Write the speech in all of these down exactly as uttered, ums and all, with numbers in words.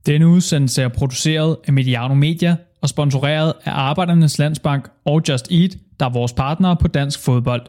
Denne udsendelse er produceret af Mediano Media og sponsoreret af Arbejdernes Landsbank og Just Eat, der er vores partnere på dansk fodbold.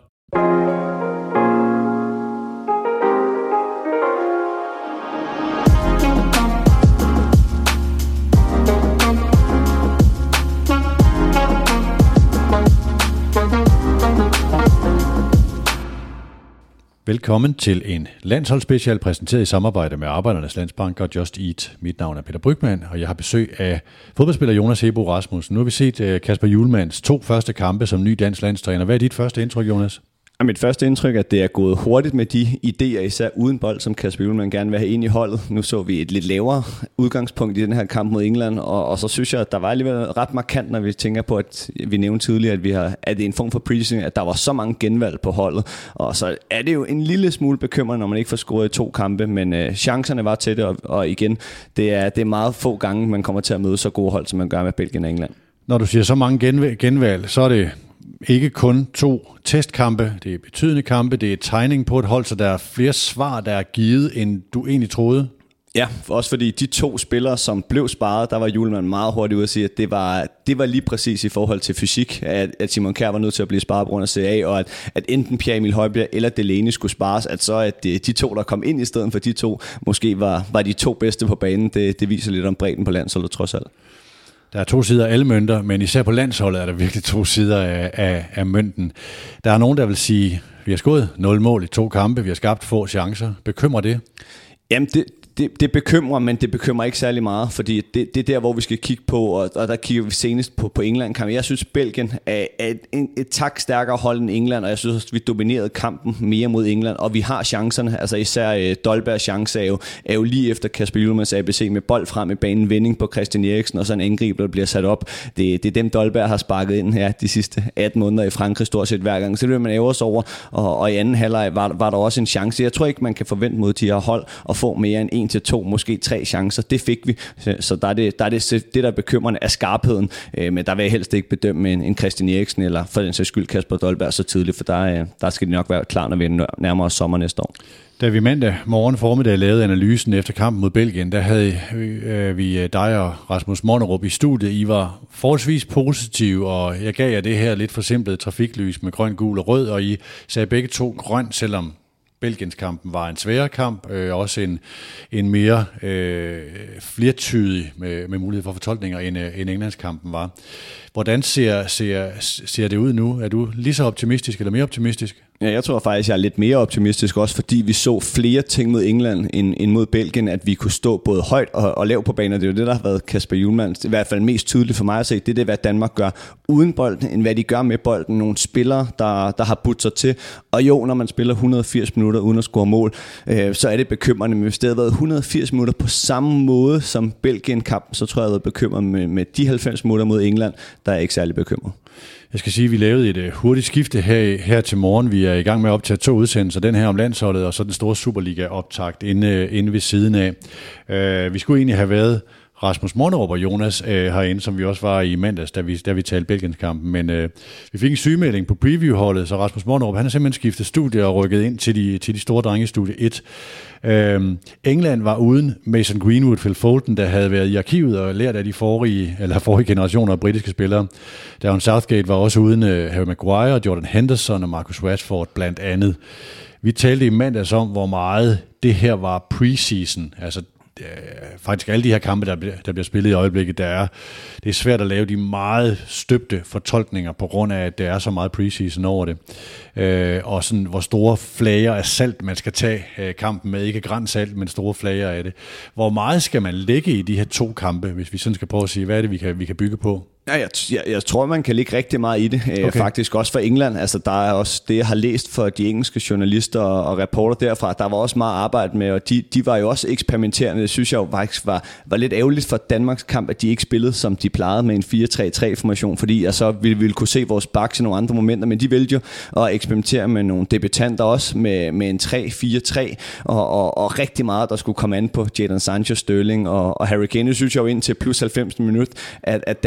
Velkommen til en landsholdsspecial præsenteret i samarbejde med Arbejdernes Landsbank og Just Eat. Mit navn er Peter Brygmann, og jeg har besøg af fodboldspiller Jonas Hebo Rasmussen. Nu har vi set Kasper Hjulmands to første kampe som ny dansk landstræner. Hvad er dit første indtryk, Jonas? Mit første indtryk er, at det er gået hurtigt med de idéer, især uden bold, som Kasper Hjulmand gerne vil have ind i holdet. Nu så vi et lidt lavere udgangspunkt i den her kamp mod England, og, og så synes jeg, at der var alligevel ret markant, når vi tænker på, at vi nævnte tidligere, at vi har, at det er en form for preseason, at der var så mange genvalg på holdet. Og så er det jo en lille smule bekymrende, når man ikke får scoret i to kampe, men øh, chancerne var til det, og, og igen, det er, det er meget få gange, man kommer til at møde så gode hold, som man gør med Belgien og England. Når du siger så mange genvalg, genvalg så er det ikke kun to testkampe, det er betydende kampe, det er tegning på et hold, så der er flere svar, der er givet, end du egentlig troede. Ja, også fordi de to spillere, som blev sparet, der var Hjulmand meget hurtigt ude at sige, at det var, det var lige præcis i forhold til fysik, at, at Simon Kjær var nødt til at blive sparet på grund af C A, og at, at enten Pierre Emil Højbjerg eller Delaney skulle spares, at så at de, de to, der kom ind i stedet for de to, måske var, var de to bedste på banen. Det, det viser lidt om bredden på landsholdet trods alt. Der er to sider af alle mønter, men især på landsholdet er der virkelig to sider af, af, af mønten. Der er nogen, der vil sige, vi har skåret nul mål i to kampe, vi har skabt få chancer. Bekymrer det? Jamen det... Det, det bekymrer, men det bekymrer ikke særlig meget, fordi det, det er der, hvor vi skal kigge på, og, og der kigger vi senest på, på England-kampen. Jeg synes, Belgien er, er et, et, et tak stærkere hold end England, og jeg synes, at vi dominerede kampen mere mod England, og vi har chancerne. Altså især uh, Dolbergs chance er jo, er jo lige efter Kasper Hjulmands A B C med bold frem i banen, vending på Christian Eriksen, og så en angriber, der bliver sat op. Det, det er dem, Dolberg har sparket ind her de sidste atten måneder i Frankrig, stort set hver gang. Så det vil man ære sig over, og, og i anden halvleg var, var der også en chance. Jeg tror ikke, man kan forvente mod de her hold at få mere end en til to, måske tre chancer. Det fik vi. Så der er det, der er det, det der er bekymrende af skarpheden. Men der vil jeg helst ikke bedømme en, en Christian Eriksen eller for den sags skyld Kasper Dolberg så tidligt, for der, der skal de nok være klar, når vi nærmere os sommer næste år. Da vi mandag morgen formiddag lavede analysen efter kampen mod Belgien, der havde øh, vi dig og Rasmus Monnerup i studiet. I var forholdsvis positive, og jeg gav jer det her lidt forsimplede trafiklys med grøn, gul og rød, og I sagde begge to grøn, selvom Belgiens kampen var en sværere kamp, øh, også en, en mere øh, flertydig med, med mulighed for fortolkninger, end, øh, end Englands kampen var. Hvordan ser, ser, ser det ud nu? Er du lige så optimistisk eller mere optimistisk? Ja, jeg tror faktisk, jeg er lidt mere optimistisk, også fordi vi så flere ting mod England end, end mod Belgien, at vi kunne stå både højt og, og lavt på banen. Det er jo det, der har været Kasper Hjulmand, i hvert fald mest tydeligt for mig at se. Det er det, hvad Danmark gør uden bolden, end hvad de gør med bolden. Nogle spillere, der, der har budt sig til. Og jo, når man spiller et hundrede og firs minutter uden at score mål, øh, så er det bekymrende. Men hvis det havde været et hundrede og firs minutter på samme måde som Belgien-kampen, så tror jeg, jeg havde været bekymret med, med de halvfems minutter mod England. Der er ikke særlig bekymret. Jeg skal sige, at vi lavede et uh, hurtigt skifte her, her til morgen. Vi er i gang med at optage to udsendelser. Den her om landsholdet, og så den store Superliga-optakt inde, inde ved siden af. Uh, vi skulle egentlig have været Rasmus Monnerup og Jonas uh, herinde, som vi også var i mandags, da vi, da vi talte Belgiens-kampen. Men uh, vi fik en sygemelding på preview-holdet, så Rasmus Monnerup, han har simpelthen skiftet studie og rykket ind til de, til de store drenge i studie et. Øhm, England var uden Mason Greenwood, Phil Foden, der havde været i arkivet og lært af de forrige, eller forrige generationer af britiske spillere. Darren Southgate var også uden uh, Harry Maguire, Jordan Henderson og Marcus Rashford blandt andet. Vi talte i mandags om, hvor meget det her var preseason, altså faktisk alle de her kampe, der bliver, der bliver spillet i øjeblikket, der er, det er svært at lave de meget støbte fortolkninger, på grund af, at der er så meget preseason over det. Øh, og sådan, hvor store flager af salt, man skal tage øh, kampen med. Ikke grænsalt, men store flager af det. Hvor meget skal man lægge i de her to kampe, hvis vi sådan skal prøve at sige, hvad er det, vi kan, vi kan bygge på? Ja, jeg, jeg, jeg tror, man kan ligge rigtig meget i det, okay. Faktisk også for England. Altså, der er også det, jeg har læst for de engelske journalister og, og reporter derfra. Der var også meget arbejde med, og de, de var jo også eksperimenterende. Det synes jeg jo faktisk var, var lidt ærgerligt for Danmarks kamp, at de ikke spillede, som de plejede med en fire tre tre formation, fordi jeg så ville, ville kunne se vores backs i nogle andre momenter, men de vælger jo at eksperimentere med nogle debutanter også, med, med en tre fire tre, og, og, og rigtig meget, der skulle komme an på Jadon Sancho, Sterling og, og Harry Kane. Det synes jeg jo indtil plus halvfems minut, at, at Danmark har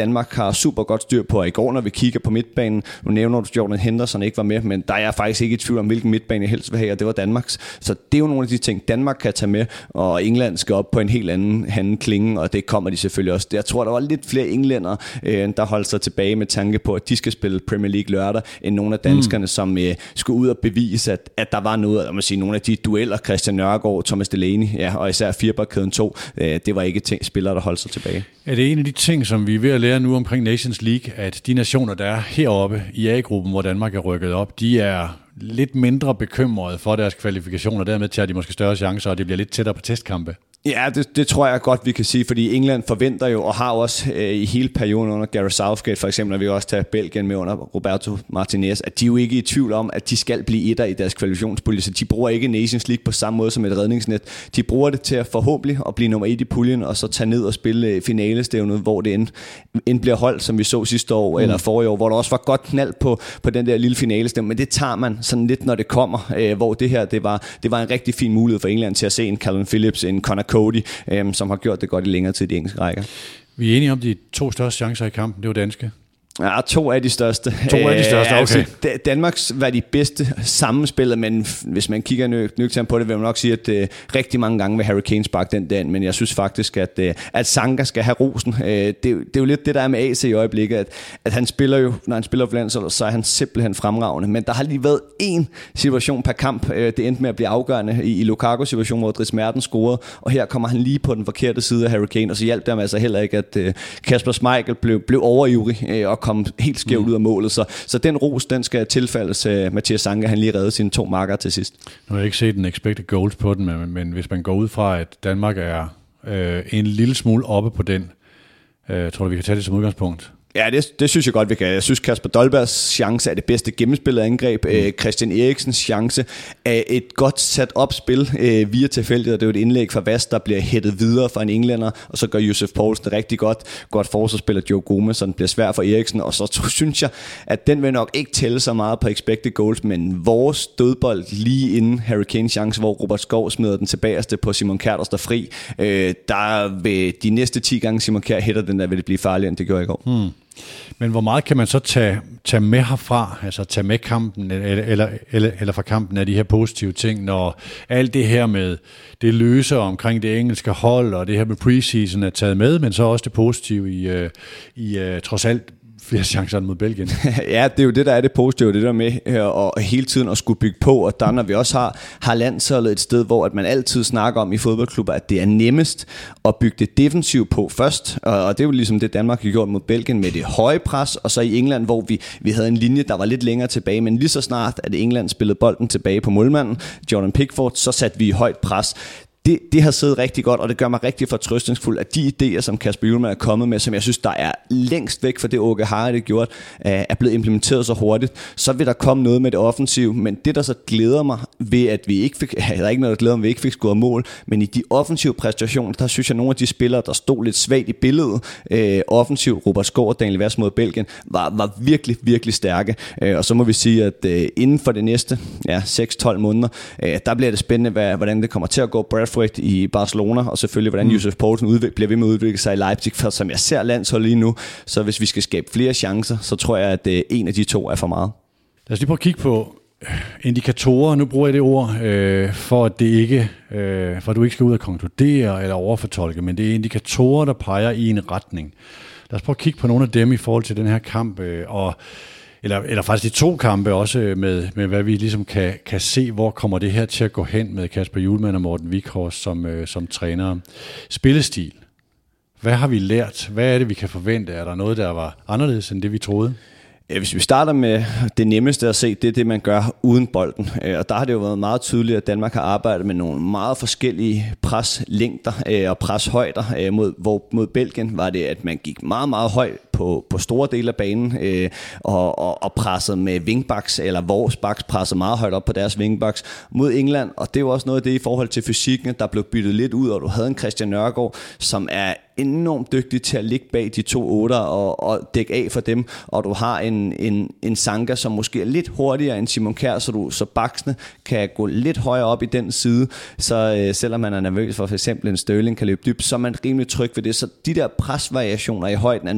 har super godt styr på, at i går, når vi kigger på midtbanen, nu nævner du, Jordan Henderson ikke var med, men der er jeg faktisk ikke i tvivl om, hvilken midtbane jeg helst vil have, og det var Danmarks. Så det er jo nogle af de ting, Danmark kan tage med, og England skal op på en helt anden, anden klinge, og det kommer de selvfølgelig også. Jeg tror, der var lidt flere englænder, øh, der holdt sig tilbage med tanke på, at de skal spille Premier League lørdag, end nogle af danskerne, mm. som øh, skulle ud og bevise, at, at der var noget, man sige, nogle af de dueller, Christian Nørgaard, Thomas Delaney, ja, og især firebakkæden to, øh, det var ikke ting, spillere, der holdt sig tilbage. Er det en af de ting, som vi er ved at lære nu omkring Nations League, at de nationer, der er heroppe i A-gruppen, hvor Danmark er rykket op, de er lidt mindre bekymrede for deres kvalifikationer, dermed tager de måske større chancer, og det bliver lidt tættere på testkampe? Ja, det, det tror jeg godt, vi kan sige, fordi England forventer jo, og har også øh, i hele perioden under Gareth Southgate, for eksempel, når vi også tager Belgien med under Roberto Martinez, at de er jo ikke i tvivl om, at de skal blive etter i deres kvalifikationspulje, så de bruger ikke Nations League på samme måde som et redningsnet. De bruger det til at forhåbentlig at blive nummer et i puljen, og så tage ned og spille finalestævnet, hvor det end, end bliver holdt, som vi så sidste år, mm. eller forrige år, hvor der også var godt knald på, på den der lille finalestævne, men det tager man sådan lidt, når det kommer, øh, hvor det her, det var, det var en rigtig fin mulighed for England til at se en Calvin Phillips, en Connor Cody, øhm, som har gjort det godt i længere tid i de engelske rækker. Vi er enige om de to største chancer i kampen, det var danske. Ja, to af de største. To af de største, okay. Altså, Danmarks var de bedste sammenspillet, men hvis man kigger nø- nøgternt på det, vil man nok sige, at uh, rigtig mange gange vil Harry Kane sparke den der, men jeg synes faktisk, at, uh, at Sanka skal have rosen. Uh, det, det er jo lidt det, der er med A C i øjeblikket, at, at han spiller jo, når han spiller for landsholdet, så er han simpelthen fremragende, men der har lige været én situation per kamp. Uh, det endte med at blive afgørende i, i Lukaku-situationen, hvor Dries Mertens scorede, og her kommer han lige på den forkerte side af Harry Kane, og så hjalp det ham altså heller ikke, at uh, Kasper Schmeichel blev, blev overivrig uh, og kom helt skævt mm. ud af målet. Så, så den ros, den skal tilfaldes uh, Mathias Sanka, han lige reddede sine to marker til sidst. Nu har jeg ikke set en expected goals på den, men, men hvis man går ud fra, at Danmark er øh, en lille smule oppe på den, øh, tror du, vi kan tage det som udgangspunkt? Ja, det, det synes jeg godt, vi kan. Jeg synes, Kasper Dolbergs chance er det bedste gennemspillede angreb. Mm. Øh, Christian Eriksens chance er et godt sat op spil øh, via tilfældighed. Det er jo et indlæg fra Vast, der bliver hættet videre fra en englænder, og så gør Josef Poulsen rigtig godt. Godt forsvarsspiller Joe Gomez, så den bliver svær for Eriksen. Og så synes jeg, at den vil nok ikke tælle så meget på expected goals, men vores dødbold lige inden Harry Kane chance, hvor Robert Skov smider den tilbage på Simon Kjær, der står fri. Øh, der vil de næste ti gange Simon Kjær hætter den, der vil det blive farligere, end det gjorde i går. Hmm. Men hvor meget kan man så tage, tage med herfra, altså tage med kampen, eller, eller, eller, eller fra kampen af de her positive ting, når alt det her med det løse omkring det engelske hold, og det her med preseason er taget med, men så også det positive i, uh, i uh, trods alt flere chancer mod Belgien. Ja, det er jo det, der er det positive, det der med at hele tiden at skulle bygge på, og der når vi også har, har landsholdet et sted, hvor at man altid snakker om i fodboldklubber, at det er nemmest at bygge det defensivt på først, og det er jo ligesom det, Danmark har gjort mod Belgien med det høje pres, og så i England, hvor vi, vi havde en linje, der var lidt længere tilbage, men lige så snart, at England spillede bolden tilbage på målmanden, Jordan Pickford, så satte vi højt pres. Det, det har siddet rigtig godt, og det gør mig rigtig fortrøstningsfuld, at de idéer, som Kasper Hjulmand er kommet med, som jeg synes, der er længst væk fra det, Åke Hareide gjort, er blevet implementeret så hurtigt, så vil der komme noget med det offensive, men det, der så glæder mig ved, at vi ikke fik, ja, der er ikke noget, der glæder mig, at vi ikke fik scoret mål, men i de offensive præstationer, der synes jeg, nogle af de spillere, der stod lidt svagt i billedet, øh, offensivt, Robert Skov og Daniel Vaz mod Belgien, var, var virkelig, virkelig stærke, øh, og så må vi sige, at øh, inden for det næste ja, seks til tolv måneder, øh, der bliver det spændende, hvad, hvordan det kommer til at gå. Bradford i Barcelona, og selvfølgelig hvordan mm. Josef Poulsen udvik- bliver ved med at udvikle sig i Leipzig, for som jeg ser landshold lige nu, så hvis vi skal skabe flere chancer, så tror jeg, at øh, en af de to er for meget. Lad os lige prøve at kigge på indikatorer, nu bruger jeg det ord, øh, for at det ikke, øh, for at du ikke skal ud og konkludere eller overfortolke, men det er indikatorer, der peger i en retning. Lad os prøve at kigge på nogle af dem i forhold til den her kamp, øh, og Eller, eller faktisk de to kampe også med, med hvad vi ligesom kan, kan se, hvor kommer det her til at gå hen med Kasper Hjulmand og Morten Wieghorst som, øh, som trænere. Spillestil. Hvad har vi lært? Hvad er det, vi kan forvente? Er der noget, der var anderledes end det, vi troede? Hvis vi starter med det nemmeste at se, det er det, man gør uden bolden. Og der har det jo været meget tydeligt, at Danmark har arbejdet med nogle meget forskellige preslængder og preshøjder. Mod, hvor mod Belgien var det, at man gik meget, meget højt på, på store dele af banen og, og, og pressede med wingbacks, eller vores backs pressede meget højt op på deres wingbacks mod England. Og det er jo også noget af det i forhold til fysikken, der blev byttet lidt ud, og du havde en Christian Nørgaard, som er enormt dygtig til at ligge bag de to otter og, og dække af for dem, og du har en, en, en Sanka, som måske er lidt hurtigere end Simon Kjær, så, du, så baksene kan gå lidt højere op i den side, så øh, selvom man er nervøs for for eksempel en Sterling kan løbe dybt, så er man rimelig tryg ved det, så de der presvariationer i højden er noget, der har været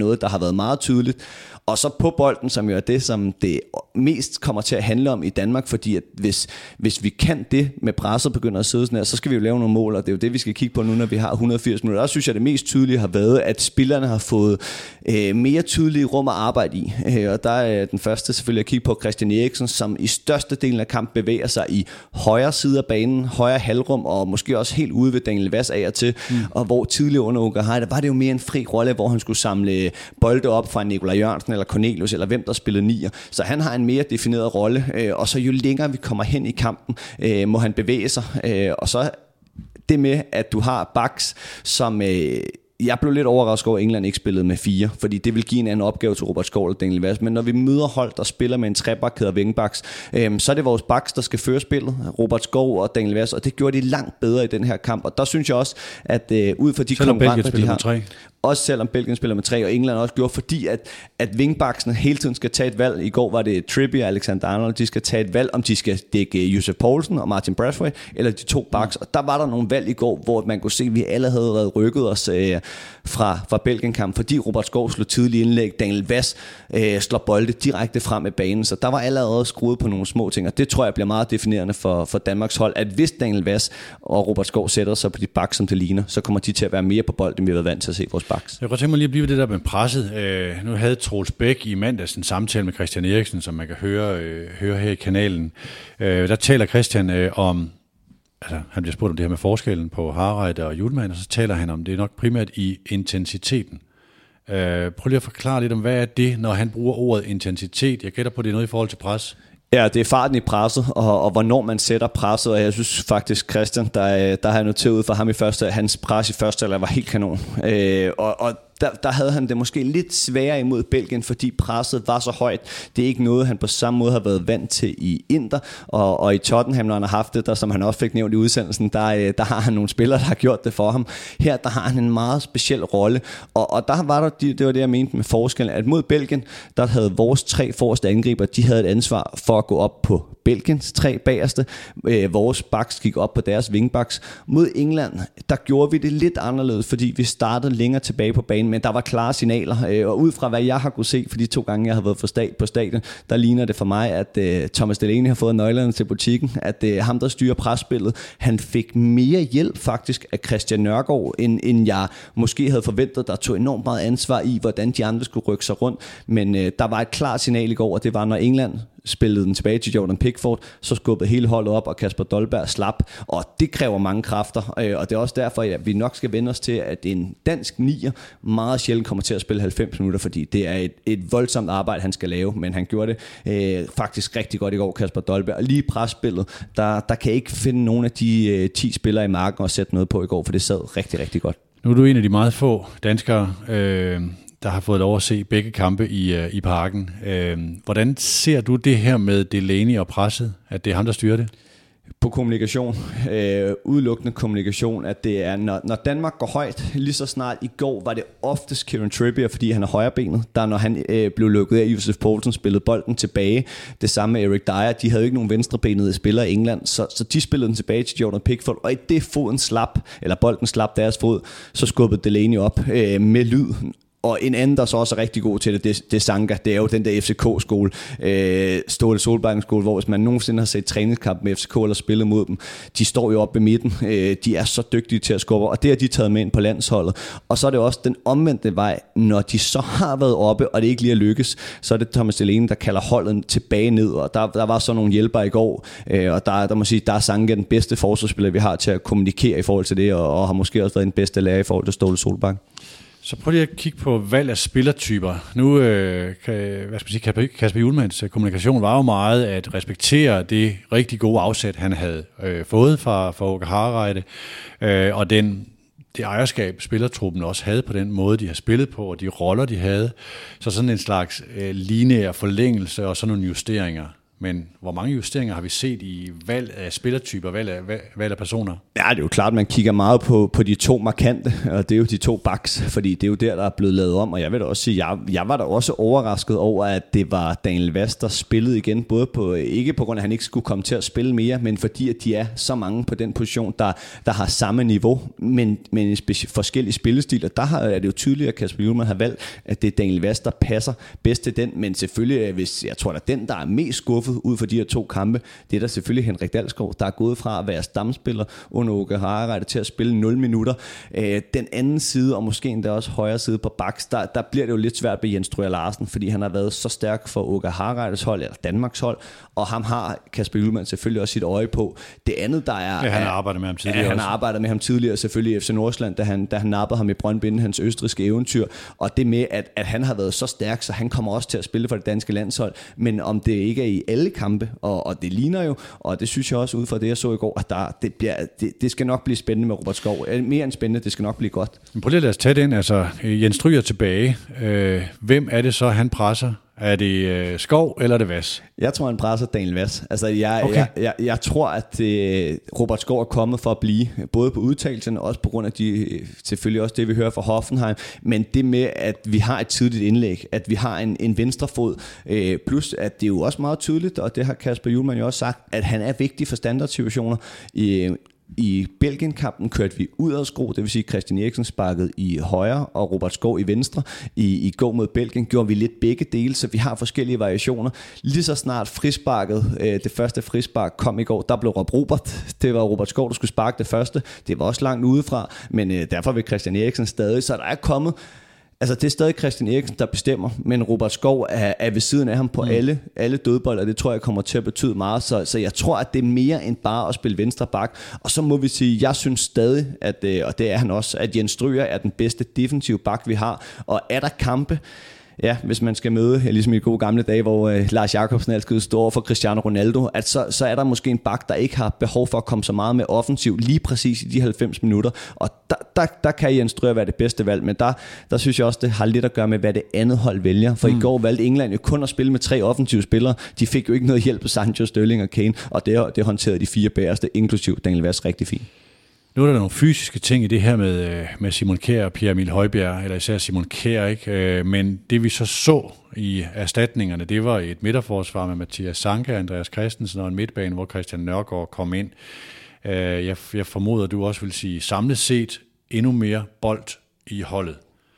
været meget tydeligt. Og så på bolden, som jo er det, som det mest kommer til at handle om i Danmark, fordi at hvis, hvis vi kan det med presset begynder at sidde sådan her, så skal vi jo lave nogle mål, og det er jo det, vi skal kigge på nu, når vi har et hundrede og firs minutter. Der synes jeg, det mest tydelige har været, at spillerne har fået øh, mere tydelige rum at arbejde i. Øh, og der er den første selvfølgelig at kigge på Christian Eriksen, som i største delen af kampen bevæger sig i højre side af banen, højre halvrum, og måske også helt ude ved Daniel Vass af og til, mm. og hvor tidligere under Uga Hej, der var det jo mere en fri rolle, hvor han skulle samle bolde op fra Nikolaj Jørgensen eller Cornelius, eller hvem der spillede nier. Så han har en mere defineret rolle, øh, og så jo længere vi kommer hen i kampen, øh, må han bevæge sig. Øh, og så det med, at du har backs, som... Øh, jeg blev lidt overrasket over, at England ikke spillede med fire, fordi det vil give en anden opgave til Robert Skov og Daniel Vass. Men når vi møder hold, der spiller med en trebakkæde og vingbacks, øhm, så er det vores backs, der skal føre spillet, Robert Skov og Daniel Vass, og det gjorde de langt bedre i den her kamp. Og der synes jeg også, at øh, ud fra de konkurrenter, de har... Også selvom Belgien spiller med tre, og England også gjorde, fordi at, at wingbacksene hele tiden skal tage et valg. I går var det Trippier og Alexander Arnold, de skal tage et valg, om de skal dække Josef Poulsen og Martin Braithwaite, eller de to backs. Og der var der nogle valg i går, hvor man kunne se, at vi alle havde reddet rykket os øh, fra, fra Belgien-kamp, fordi Robert Skov slog tidlig indlæg, Daniel Vass øh, slår bolde direkte frem i banen. Så der var allerede skruet på nogle små ting, og det tror jeg bliver meget definerende for, for Danmarks hold, at hvis Daniel Vass og Robert Skov sætter sig på de backs, som det ligner, så kommer de til at være mere på bolden, end vi har været vant til at se vores backs. Jeg kunne tænke mig lige at blive ved det der med presset. Øh, nu havde Troels Bæk i mandags en samtale med Christian Eriksen, som man kan høre, øh, høre her i kanalen. Øh, der taler Christian øh, om, altså han bliver spurgt om det her med forskellen på Harreide og Hjulmand, og så taler han om det nok primært i intensiteten. Øh, prøv lige at forklare lidt om, hvad er det, når han bruger ordet intensitet? Jeg gætter på, det er noget i forhold til pres. Ja, det er farten i presset, og, og hvornår man sætter presset, og jeg synes faktisk, Christian, der, der har jeg noteret ud for ham i første, at hans pres i første alder var helt kanon. Øh, og, og der, der havde han det måske lidt sværere imod Belgien, fordi presset var så højt. Det er ikke noget, han på samme måde har været vant til i Inter, og, og i Tottenham, når han har haft det, der, som han også fik nævnt i udsendelsen, der, der har han nogle spillere, der har gjort det for ham. Her, der har han en meget speciel rolle, og, og der var der, det var det, jeg mente med forskellen, at mod Belgien, der havde vores tre forreste angriber, de havde et ansvar for at gå op på Belgiens tre bagerste. Øh, vores backs gik op på deres wingbacks. Mod England, der gjorde vi det lidt anderledes, fordi vi startede længere tilbage på banen, men der var klare signaler, øh, og ud fra hvad jeg har kunne se, for de to gange jeg har været for stad, på stadion, der ligner det for mig, at øh, Thomas Delaney har fået nøglerne til butikken, at øh, ham der styrer presspillet, han fik mere hjælp faktisk af Christian Nørgaard, end, end jeg måske havde forventet, der tog enormt meget ansvar i, hvordan de andre skulle rykke sig rundt, men øh, der var et klart signal i går, og det var, når England spillede den tilbage til Jordan Pickford, så skubbede hele holdet op, og Kasper Dolberg slap, og det kræver mange kræfter, og det er også derfor, at vi nok skal vende os til, at en dansk nier meget sjældent kommer til at spille halvfems minutter, fordi det er et, et voldsomt arbejde, han skal lave, men han gjorde det øh, faktisk rigtig godt i går, Kasper Dolberg, og lige i presspillet, der, der kan jeg ikke finde nogen af de øh, ti spillere i marken og sætte noget på i går, for det sad rigtig, rigtig godt. Nu er du en af de meget få danskere, øh der har fået lov at se begge kampe i, uh, i parken. Uh, hvordan ser du det her med Delaney og presset, at det er ham, der styrer det? På kommunikation, øh, udelukkende kommunikation, at det er, når, når Danmark går højt, lige så snart i går var det oftest Kieran Trippier, fordi han er højrebenet, der når han øh, blev lukket af, Josef Poulsen spillede bolden tilbage, det samme med Eric Dyer, de havde jo ikke nogen venstrebenede spillere i England, så, så de spillede den tilbage til Jordan Pickford, og i det foden slap, eller bolden slap deres fod, så skubbede Delaney op øh, med lyd. Og en anden, der så også er rigtig god til det, det, det er Sanka. Det er jo den der F C K-skole, øh, Ståle Solbakken-skole, hvor hvis man nogensinde har set træningskamp med F C K eller spillet mod dem, de står jo oppe ved midten. Øh, de er så dygtige til at skubbe, og det har de taget med ind på landsholdet. Og så er det også den omvendte vej, når de så har været oppe, og det ikke lige er lykkes, så er det Thomas Delaney, der kalder holdet tilbage ned, og der, der var så nogle hjælpere i går, øh, og der, der må sige, der er Sanka den bedste forsvarsspiller, vi har til at kommunikere i forhold til det, og, og har måske også været den bedste lærer i forhold til Ståle Solbakken. Så prøv lige at kigge på valg af spillertyper. Nu, øh, kan, hvad skal man sige, Kasper Hjulmands kommunikation var jo meget at respektere det rigtig gode afsæt, han havde øh, fået fra, fra Uga Harreide, øh, og den, det ejerskab, spillertruppen også havde på den måde, de har spillet på, og de roller, de havde. Så sådan en slags øh, lineær forlængelse og sådan nogle justeringer. men hvor mange justeringer har vi set i valg af spillertyper, valg af, valg af personer? Ja, det er jo klart, man kigger meget på, på de to markante, og det er jo de to backs, fordi det er jo der, der er blevet lavet om, og jeg vil da også sige, jeg, jeg var da også overrasket over, at det var Daniel Vast, der spillede igen, både på, ikke på grund af, at han ikke skulle komme til at spille mere, men fordi, at de er så mange på den position, der, der har samme niveau, men, men forskellige spillestiler. Der har, er det jo tydeligt, at Kasper Hjulmand har valgt, at det er Daniel Vast, der passer bedst til den, men selvfølgelig, hvis jeg tror, at den, der er mest skuffet ud for de her to kampe, det er der selvfølgelig Henrik Dalsgaard, der er gået fra at være stamspiller under Åke Hareide til at spille nul minutter. Øh, den anden side, og måske endda også højre side på backs, der, der bliver det jo lidt svært ved Jens Stryger Larsen, fordi han har været så stærk for Åke Hareides hold, eller Danmarks hold, og ham har Kasper Hjulmand selvfølgelig også sit øje på. Det andet, der er... Ja, han har arbejdet med ham tidligere. Ja, han har arbejdet med ham tidligere, selvfølgelig i F C Nordsjælland, da han, da han nappede ham i Brøndby inden hans østrigske eventyr, og det med, at, at han har været så stærk, så han kommer også til at spille for det danske landshold, men om det ikke er i alle kampe, og, og det ligner jo, og det synes jeg også ud fra det, jeg så i går, at der, det, bliver, det, det skal nok blive spændende med Robert Skov. Mere end spændende, det skal nok blive godt. Men prøv lige at lade os tage den, altså Jens Stryger tilbage. Øh, hvem er det så, han presser? Er det øh, Skov, eller er det Vas? Jeg tror, han presser Daniel Vas. Altså, jeg, okay. jeg, jeg, jeg tror, at øh, Robert Skov er kommet for at blive, både på udtalelsen og også på grund af de, selvfølgelig også det, vi hører fra Hoffenheim, men det med, at vi har et tidligt indlæg, at vi har en, en venstrefod, øh, plus at det er jo også meget tydeligt, og det har Kasper Hjulmand jo også sagt, at han er vigtig for standardsituationer. I, I Belgien-kampen kørte vi ud af skro, det vil sige Christian Eriksen sparkede i højre og Robert Skov i venstre. I, i gå mod Belgien gjorde vi lidt begge dele, så vi har forskellige variationer. Lige så snart frisparket, øh, det første frispark kom i går, der blev råbt Robert. Det var Robert Skov, der skulle sparke det første. Det var også langt udefra, men øh, derfor vil Christian Eriksen stadig, så der er kommet... Altså, det er stadig Christian Eriksen, der bestemmer, men Robert Skov er, er ved siden af ham på mm. alle, alle dødbold, og det tror jeg kommer til at betyde meget. Så, så jeg tror, at det er mere end bare at spille venstre bak. Og så må vi sige, jeg synes stadig, at, og det er han også, at Jens Stryger er den bedste defensive bak, vi har. Og er der kampe, ja, hvis man skal møde, ligesom i de gode gamle dage, hvor uh, Lars Jacobsen altid stod over for Cristiano Ronaldo, at så, så er der måske en bak, der ikke har behov for at komme så meget med offensiv lige præcis i de halvfems minutter. Og der, der, der kan Jens Stryger være det bedste valg, men der, der synes jeg også, det har lidt at gøre med, hvad det andet hold vælger. For mm. i går valgte England jo kun at spille med tre offensive spillere. De fik jo ikke noget hjælp af Sancho, Sterling og Kane, og det, det håndterede de fire bagerste, inklusiv Daniel Vast, rigtig fint. Nu er der nogle fysiske ting i det her med, med Simon Kjær og Pierre Emil Højbjerg, eller især Simon Kjær, ikke? Men det vi så så i erstatningerne, det var et midterforsvar med Mathias Sanka, Andreas Christensen og en midtbane, hvor Christian Nørgaard kom ind. Jeg, jeg formoder, du også vil sige, samlet set endnu mere bold i holdet.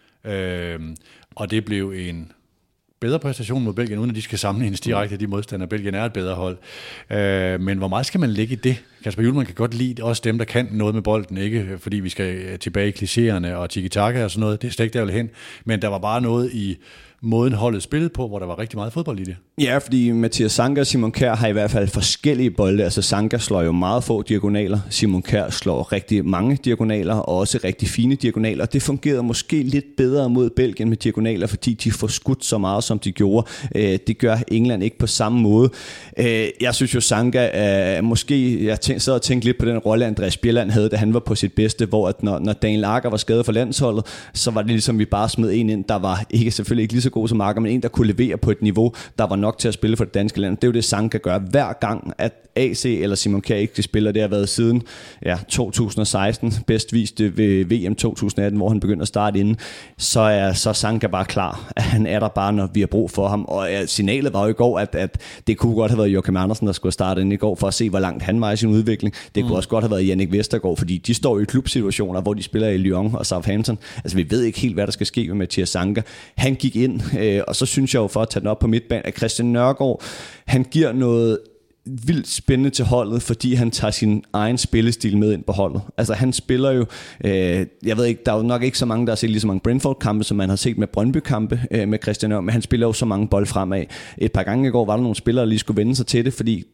Og det blev en bedre præstation mod Belgien, uden at de skal sammenlignes direkte af de modstandere. Belgien er et bedre hold. Øh, men hvor meget skal man lægge i det? Kasper Hjulmand kan godt lide også dem, der kan noget med bolden, ikke fordi vi skal tilbage i klichéerne og tiki-taka og sådan noget. Det er slet ikke der vil hen. Men der var bare noget i måden holdet spillede på, hvor der var rigtig meget fodbold i det. Ja, fordi Mathias Sanka og Simon Kjær har i hvert fald forskellige bolde. Altså Sanka slår jo meget få diagonaler. Simon Kjær slår rigtig mange diagonaler, og også rigtig fine diagonaler. Det fungerede måske lidt bedre mod Belgien med diagonaler, fordi de får skudt så meget, som de gjorde. Det gør England ikke på samme måde. Jeg synes jo, Sanka er måske... Jeg tænk, sad og tænkte lidt på den rolle, Andreas Bjelland havde, da han var på sit bedste, hvor at når, når Daniel Agger var skadet for landsholdet, så var det ligesom, vi bare smed en ind, der var ikke, selvfølgelig ikke lige så god som Agger, men en, der kunne levere på et niveau, der var nok til at spille for det danske land. Det er jo det, Sanka gør hver gang, at A C eller Simon Kjær ikke spiller. Det har været siden ja, to tusind og seksten, bedst vist ved V M to tusind atten, hvor han begynder at starte inden. Så er så Sanka bare klar. Han er der bare, når vi har brug for ham. Og ja, signalet var jo i går, at, at det kunne godt have været Joachim Andersen, der skulle starte inden i går, for at se, hvor langt han var i sin udvikling. Det kunne mm. også godt have været Jannik Vestergaard, fordi de står i klubsituationer, hvor de spiller i Lyon og Southampton. Altså, vi ved ikke helt, hvad der skal ske med Mathias Sanka. Han gik ind, øh, og så synes jeg jo, for at tage den op på midtbanen, at Christian Nørgaard, han giver noget vildt spændende til holdet, fordi han tager sin egen spillestil med ind på holdet. Altså han spiller jo, øh, jeg ved ikke, der er jo nok ikke så mange, der har set lige så mange Brentford-kampe, som man har set med Brøndby-kampe øh, med Christian Nørgaard, men han spiller jo så mange bold fremad. Et par gange i går var der nogle spillere, der lige skulle vende sig til det, fordi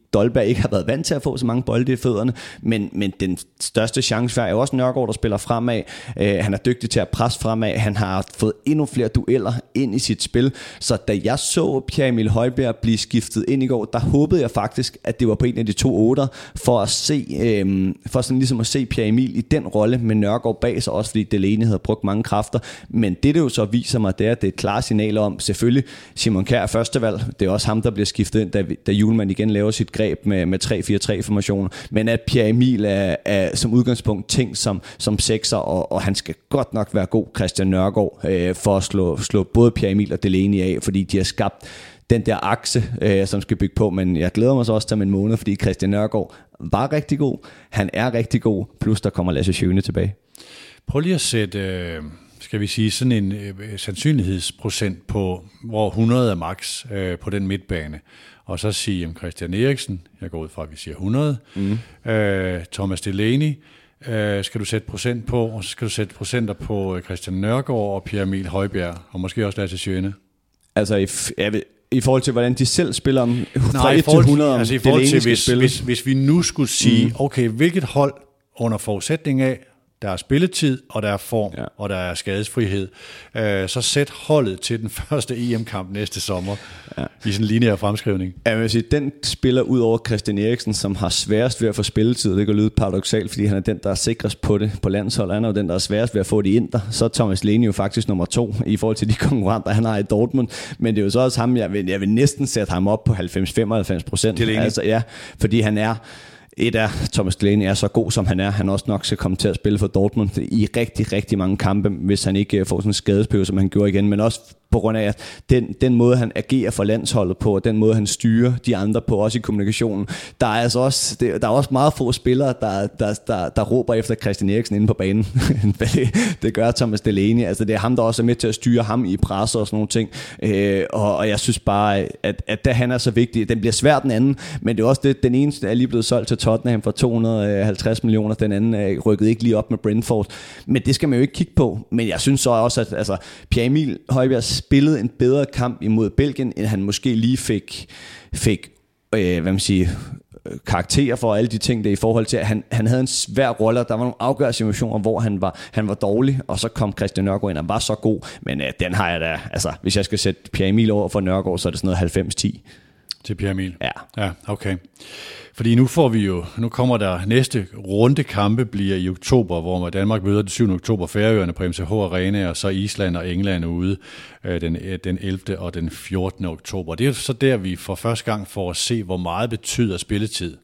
Dolberg ikke har været vant til at få så mange bolde i fødderne, men, men den største chance er jo også Nørgaard, der spiller fremad. Øh, han er dygtig til at presse fremad. Han har fået endnu flere dueller ind i sit spil. Så da jeg så Pierre Emil Højbjerg blive skiftet ind i går, der håbede jeg faktisk, at det var på en af de to otter, for at se, øh, for sådan ligesom at se Pierre Emil i den rolle med Nørgaard bag sig, også fordi Delaney havde brugt mange kræfter. Men det, det jo så viser mig, det er, at det er et klart signal om, selvfølgelig Simon Kjær er førstevalg. Det er også ham, der bliver skiftet ind, da, da Hjulmand igen laver sit greb med, med tre fire tre formationer, men at Pierre Emil er, er som udgangspunkt ting som, som sekser, og, og han skal godt nok være god, Christian Nørgaard, øh, for at slå, slå både Pierre Emil og Delaney af, fordi de har skabt den der akse, øh, som skal bygge på, men jeg glæder mig så også til en måned, fordi Christian Nørgaard var rigtig god, han er rigtig god, plus der kommer Lasse Schöne tilbage. Prøv lige at sætte, øh, skal vi sige, sådan en øh, sandsynlighedsprocent på, hvor hundrede er max øh, på den midtbane, og så sige jamen, Christian Eriksen, jeg går ud fra, at vi siger hundrede, mm. øh, Thomas Delaney, øh, skal du sætte procent på, og så skal du sætte procenter på Christian Nørgaard og Pierre Emil Højbjerg, og måske også Lasse Schöne. Altså, i, jeg vil, i forhold til, hvordan de selv spiller om fra Nej, et til hundrede, altså i forhold til, hvis, hvis, hvis vi nu skulle sige, mm. okay, hvilket hold under forudsætning af, der er spilletid, og der er form, ja. og der er skadesfrihed, øh, så sæt holdet til den første E M-kamp næste sommer, ja. i sådan en lineær fremskrivning. Jeg vil sige, den spiller ud over Christian Eriksen, som har sværest ved at få spilletid, det kan lyde paradoksalt, fordi han er den, der er sikrest på det på landshold, han er jo den, der er sværest ved at få det ind der. Så er Thomas Delaney jo faktisk nummer to i forhold til de konkurrenter, han har i Dortmund, men det er jo så også ham, jeg vil, jeg vil næsten sætte ham op på halvfems til femoghalvfems procent. Altså, ja, fordi han er Et er, Thomas Delaney er så god, som han er. Han også nok skal komme til at spille for Dortmund i rigtig, rigtig mange kampe, hvis han ikke får sådan en skadesperiode, som han gjorde igen. Men også på grund af, at den, den måde, han agerer for landsholdet på, og den måde, han styrer de andre på, også i kommunikationen. Der er altså også, det, der er også meget få spillere, der, der, der, der råber efter Christian Eriksen inde på banen. det, det gør Thomas Delaney. Altså, det er ham, der også er med til at styre ham i presser og sådan nogle ting. Øh, og, og jeg synes bare, at, at da han er så vigtig, den bliver svær den anden, men det er også det, den eneste er lige blevet solgt til Tottenham for to hundrede og halvtreds millioner, den anden er rykket ikke lige op med Brentford. Men det skal man jo ikke kigge på. Men jeg synes så også, at altså, Pierre Emil Højbjerg spillede en bedre kamp imod Belgien, end han måske lige fik, fik øh, hvad man siger, karakterer for alle de ting der i forhold til, at han, han havde en svær rolle, der var nogle afgørende situationer, hvor han var, han var dårlig, og så kom Christian Nørgaard ind, han var så god, men øh, den har jeg da, altså hvis jeg skal sætte Pierre Emil over for Nørgaard, så er det sådan noget halvfems ti. Til Pierre Emil? Ja. Ja, okay. Fordi nu får vi jo, nu kommer der næste runde kampe bliver i oktober, hvor Danmark møder den syvende oktober Færøerne på M C H Arena, og så Island og England ude øh, den, den ellevte og den fjortende oktober. Det er så der, vi for første gang får at se, hvor meget betyder spilletid.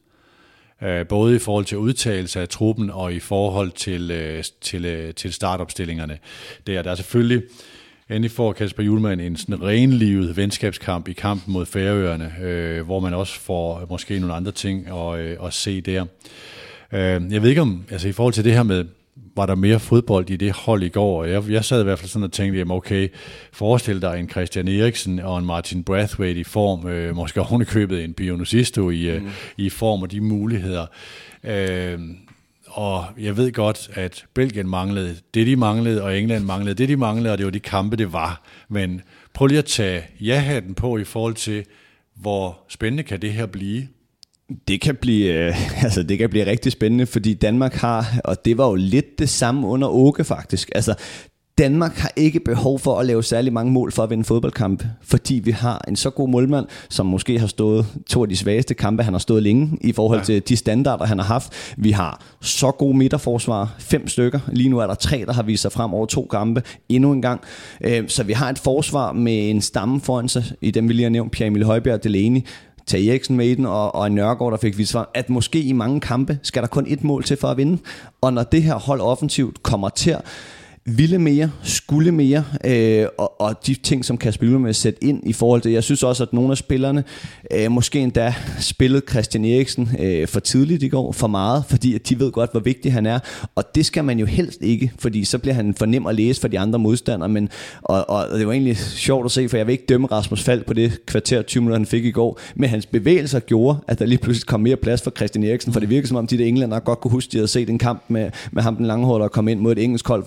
Øh, både i forhold til udtagelse af truppen og i forhold til, øh, til, øh, til startopstillingerne. Det er der er selvfølgelig. Endelig får Kasper Hjulmand en sådan renlivet venskabskamp i kampen mod Færøerne, øh, hvor man også får måske nogle andre ting at, øh, at se der. Øh, jeg ved ikke om, altså i forhold til det her med, var der mere fodbold i det hold i går? Jeg, jeg sad i hvert fald sådan og tænkte, jamen okay, forestil dig en Christian Eriksen og en Martin Braithwaite i form, øh, måske ovenikøbet en Pio Sisto i, øh, mm. i form og de muligheder. Øh, Og jeg ved godt, at Belgien manglede det, de manglede, og England manglede det, de manglede, og det var de kampe, det var. Men prøv lige at tage ja-hatten på i forhold til, hvor spændende kan det her blive? Det kan blive, øh, altså det kan blive rigtig spændende, fordi Danmark har, og det var jo lidt det samme under Åke faktisk, altså Danmark har ikke behov for at lave særlig mange mål for at vinde fodboldkampe, fordi vi har en så god målmand, som måske har stået to af de svageste kampe, han har stået længe i forhold ja. til de standarder, han har haft. Vi har så gode midterforsvar, fem stykker. Lige nu er der tre, der har vist sig frem over to kampe endnu en gang. Så vi har et forsvar med en stamme foran sig, i dem vi lige har nævnt, Pierre Emil Højbjerg og Delaney, Tage Eriksen med i den, og, og en Nørgaard, der fik vist frem, at måske i mange kampe skal der kun et mål til for at vinde. Og når det her hold offensivt kommer til ville mere, skulle mere, øh, og, og de ting, som Kasper Hjulmand med sætte ind i forhold til. Jeg synes også, at nogle af spillerne øh, måske endda spillede Christian Eriksen øh, for tidligt i går, for meget, fordi at de ved godt, hvor vigtig han er. Og det skal man jo helst ikke, fordi så bliver han for nem at læse for de andre modstandere. Men, og, og det var egentlig sjovt at se, for jeg vil ikke dømme Rasmus Falk på det kvarter tyve minutter, han fik i går, men hans bevægelser gjorde, at der lige pludselig kom mere plads for Christian Eriksen, for det virker som om, de der englænder godt kunne huske, de havde set en kamp med, med ham den langhårde, der kom ind mod et engelsk hold for ikke så lang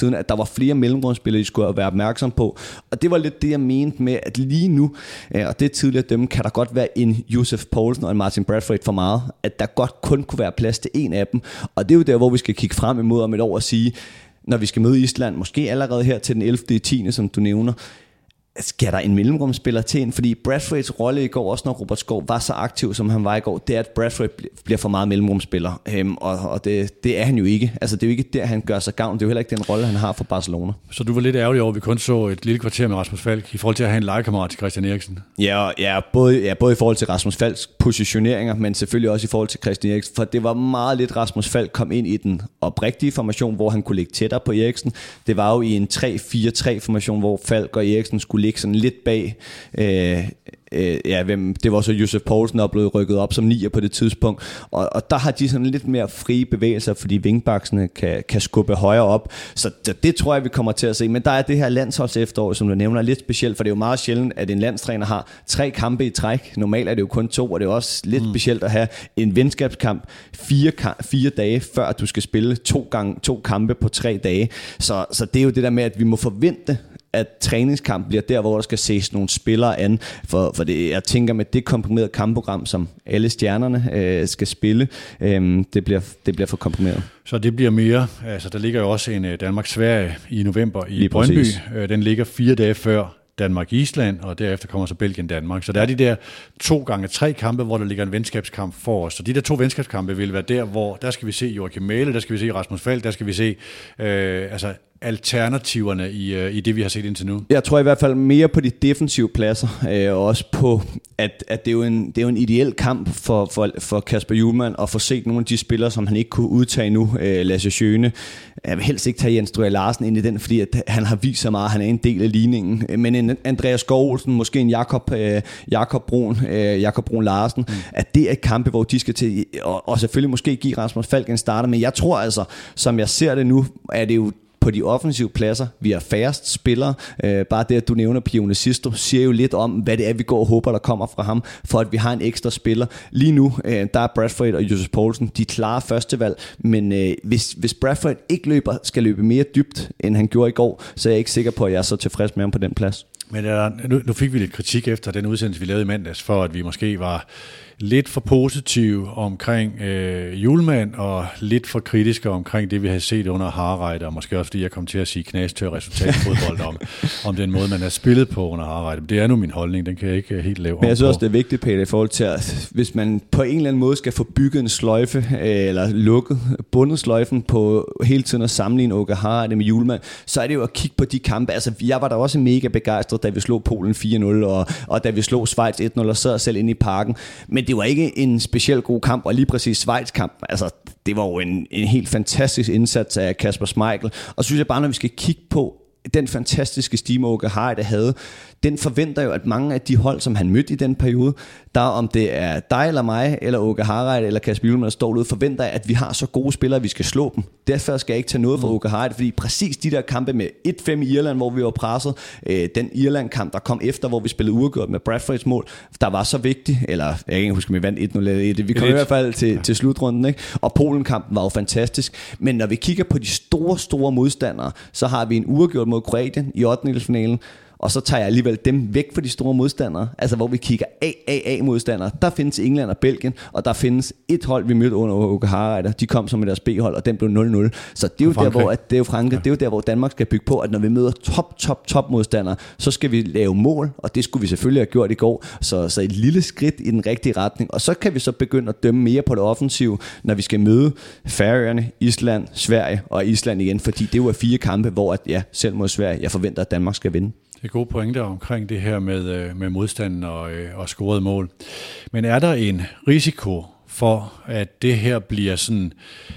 siden, at der var flere mellemrumsspillere, de skulle være opmærksom på. Og det var lidt det, jeg mente med, at lige nu, og det er tidligere dem, kan der godt være en Josef Poulsen og en Martin Bradford for meget, at der godt kun kunne være plads til en af dem. Og det er jo der, hvor vi skal kigge frem imod om et år og sige, når vi skal møde Island, måske allerede her til den ellevte tiende som du nævner, skal der en mellemrumsspiller til en? Fordi Bradfords rolle i går, også når Robert Skov var så aktiv, som han var i går, det er, at Bradford bliver for meget mellemrumsspiller. Øhm, og og det, det er han jo ikke. Altså, det er jo ikke der, han gør sig gavn. Det er jo heller ikke den rolle, han har for Barcelona. Så du var lidt ærgerlig over, at vi kun så et lille kvarter med Rasmus Falk, i forhold til at have en legekammerat til Christian Eriksen? Ja, ja, både, ja, både i forhold til Rasmus Falks positioneringer, men selvfølgelig også i forhold til Christian Eriksen. For det var meget lidt, Rasmus Falk kom ind i den oprigtige formation, hvor han kunne ligge tættere på Eriksen. Det var jo i en tre fire tre formation, hvor Falk og Eriksen skulle ligge sådan lidt bag. Øh, øh, ja, hvem, det var så Josef Poulsen, der blev rykket op som nier på det tidspunkt. Og, og der har de sådan lidt mere frie bevægelser, fordi wingbacksene kan, kan skubbe højere op. Så det, det tror jeg, vi kommer til at se. Men der er det her landsholds efterår, som du nævner, lidt specielt, for det er jo meget sjældent, at en landstræner har tre kampe i træk. Normalt er det jo kun to, og det er også lidt mm. specielt at have en venskabskamp fire, fire dage, før du skal spille to, gange, to kampe på tre dage. Så, så det er jo det der med, at vi må forvente, at træningskamp bliver der, hvor der skal ses nogle spillere an, for, for det, jeg tænker med det komprimerede kampprogram, som alle stjernerne øh, skal spille, øh, det, bliver, det bliver for komprimeret. Så det bliver mere, altså der ligger jo også en Danmark-Sverige i november i Brøndby, den ligger fire dage før Danmark-Island, og derefter kommer så Belgien-Danmark. Så der er de der to gange tre kampe, hvor der ligger en venskabskamp for os. Så de der to venskabskampe vil være der, hvor der skal vi se Joachim Mæhle, der skal vi se Rasmus Falk, der skal vi se øh, altså alternativerne i, øh, i det, vi har set indtil nu. Jeg tror i hvert fald mere på de defensive pladser, øh, og også på, at, at det, er jo en, det er jo en ideel kamp for, for, for Kasper Hjulmand at få set nogle af de spillere, som han ikke kunne udtage nu. Øh, Lasse Schöne. Jeg vil helst ikke tage Jens Stryger Larsen ind i den, fordi at han har vist så meget, han er en del af ligningen. Men en Andreas Skov Olsen, måske en Jakob, øh, Jakob Brun, øh, Jakob Brun Larsen, mm. at det er kampe, hvor de skal til, og, og selvfølgelig måske give Rasmus Falk en starter, men jeg tror altså, som jeg ser det nu, er det jo på de offensive pladser, vi har færrest spillere. Øh, bare det, at du nævner Pione Sisto, siger jo lidt om, hvad det er, vi går og håber, der kommer fra ham, for at vi har en ekstra spiller. Lige nu, øh, der er Bradford og Josef Poulsen, de klarer førstevalg, men øh, hvis, hvis Bradford ikke løber, skal løbe mere dybt, end han gjorde i går, så er jeg ikke sikker på, at jeg er så tilfreds med ham på den plads. Men uh, nu, nu fik vi lidt kritik efter den udsendelse, vi lavede i mandags, for at vi måske var lidt for positive omkring øh, Hjulmand, og lidt for kritiske omkring det, vi havde set under Harreide, og måske også fordi jeg kom til at sige knastør resultatfodbold om, om den måde, man har spillet på under Harreide. Det er nu min holdning, den kan jeg ikke helt lave om. Men jeg synes også, det er vigtigt, Peter, i forhold til, at hvis man på en eller anden måde skal få bygget en sløjfe, eller lukket, bundet sløjfen på hele tiden at sammenligne Åke Harreide med Hjulmand, så er det jo at kigge på de kampe. Altså, jeg var da også mega begejstret, da vi slog Polen fire nul, og, og da vi slog Schweiz et nul, og sad selv inde i parken. Men det var ikke en speciel god kamp, og lige præcis Schweiz-kamp, altså det var jo en, en helt fantastisk indsats af Kasper Schmeichel, og synes jeg bare, når vi skal kigge på den fantastiske stime, Åke Harreide havde, den forventer jo, at mange af de hold, som han mødte i den periode, der om det er dig eller mig, eller Åke Harreide, eller Kasper Hjulmand, der står ude, forventer at vi har så gode spillere, at vi skal slå dem. Derfor skal jeg ikke tage noget fra Åke Harreide, fordi præcis de der kampe med et fem i Irland, hvor vi var presset, øh, den Irland-kamp, der kom efter, hvor vi spillede uafgjort med Bradfords mål, der var så vigtig, eller jeg kan ikke huske, om vi vandt et nul eller et, vi kom i hvert fald til, ja. til slutrunden, ikke? Og Polen-kampen var jo fantastisk, men når vi kigger på de store, store modstandere, så har vi en uafgjort mod Kroatien i ottendedelsfinalen, og så tager jeg alligevel dem væk fra de store modstandere, altså hvor vi kigger A A A-modstandere. Der findes England og Belgien, og der findes et hold, vi mødte under Åke Harreide. De kom som med deres B-hold, og den blev nul nul. Så det er jo der, hvor, at det er jo Frankrig, ja. det er jo der, hvor Danmark skal bygge på, at når vi møder top, top, top modstandere, så skal vi lave mål, og det skulle vi selvfølgelig have gjort i går. Så, så et lille skridt i den rigtige retning, og så kan vi så begynde at dømme mere på det offensive, når vi skal møde Færøerne, Island, Sverige og Island igen, fordi det var fire kampe, hvor at, ja, selv mod Sverige, jeg forventer, at Danmark skal vinde. Det er gode pointer omkring det her med, med modstanden og, og scoret mål. Men er der en risiko for, at det her bliver sådan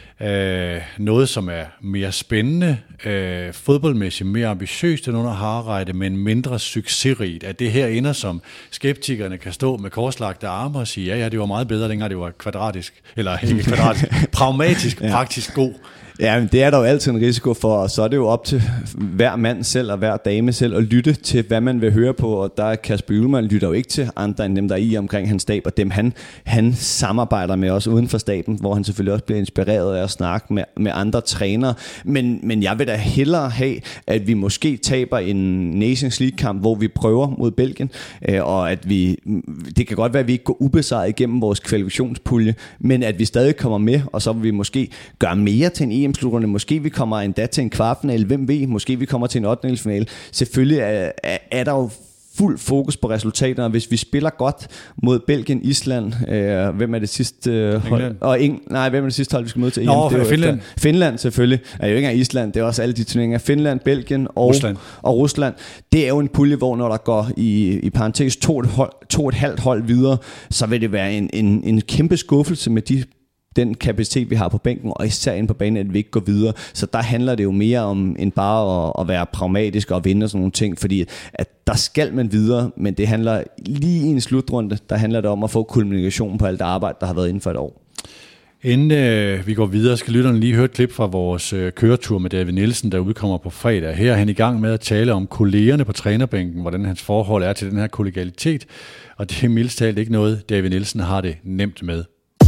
øh, noget, som er mere spændende, øh, fodboldmæssigt mere ambitiøst end under Harreide, men mindre succesrigt? At det her ender som skeptikerne kan stå med korslagte arme og sige, ja, ja, det var meget bedre, dengang det var kvadratisk, eller ikke kvadratisk, pragmatisk, ja. praktisk god. Ja, men det er der jo altid en risiko for, og så er det jo op til hver mand selv og hver dame selv at lytte til, hvad man vil høre på, og der er Kasper Hjulmand lytter jo ikke til andre end dem, der er i omkring hans stab, og dem han, han samarbejder med også uden for staben, hvor han selvfølgelig også bliver inspireret af at snakke med, med andre trænere, men, men jeg vil da hellere have, at vi måske taber en Nations League-kamp, hvor vi prøver mod Belgien, og at vi, det kan godt være, at vi ikke går ubesejret igennem vores kvalifikationspulje, men at vi stadig kommer med, og så vil vi måske gøre mere til en E M-slutrunde. Måske vi kommer endda til en kvartfinale, hvem ved? Måske vi kommer til en ottendedelsfinale. Selvfølgelig er, er, er der jo fuld fokus på resultaterne. Hvis vi spiller godt mod Belgien, Island, øh, hvem er det sidste øh, hold? Og Eng- nej, hvem er det sidste hold, vi skal møde til E M? Nå, det er Finland. Efter. Finland selvfølgelig. Er jo ikke engang Island, det er også alle de turneringer. Finland, Belgien og Rusland. og Rusland. Det er jo en pulje, hvor når der går i, i parentes to et, hold, to et halvt hold videre, så vil det være en, en, en kæmpe skuffelse med de den kapacitet, vi har på bænken, og især inde på banen, at vi ikke går videre. Så der handler det jo mere om, end bare at, at være pragmatisk og vinde og sådan nogle ting, fordi at der skal man videre, men det handler lige i en slutrunde, der handler det om at få kulmination på alt det arbejde, der har været inden for et år. Inden øh, vi går videre, skal lytterne lige høre et klip fra vores øh, køretur med David Nielsen, der udkommer på fredag. Her er han i gang med at tale om kollegerne på trænerbænken, hvordan hans forhold er til den her kollegialitet, og det er mildest talt ikke noget, David Nielsen har det nemt med.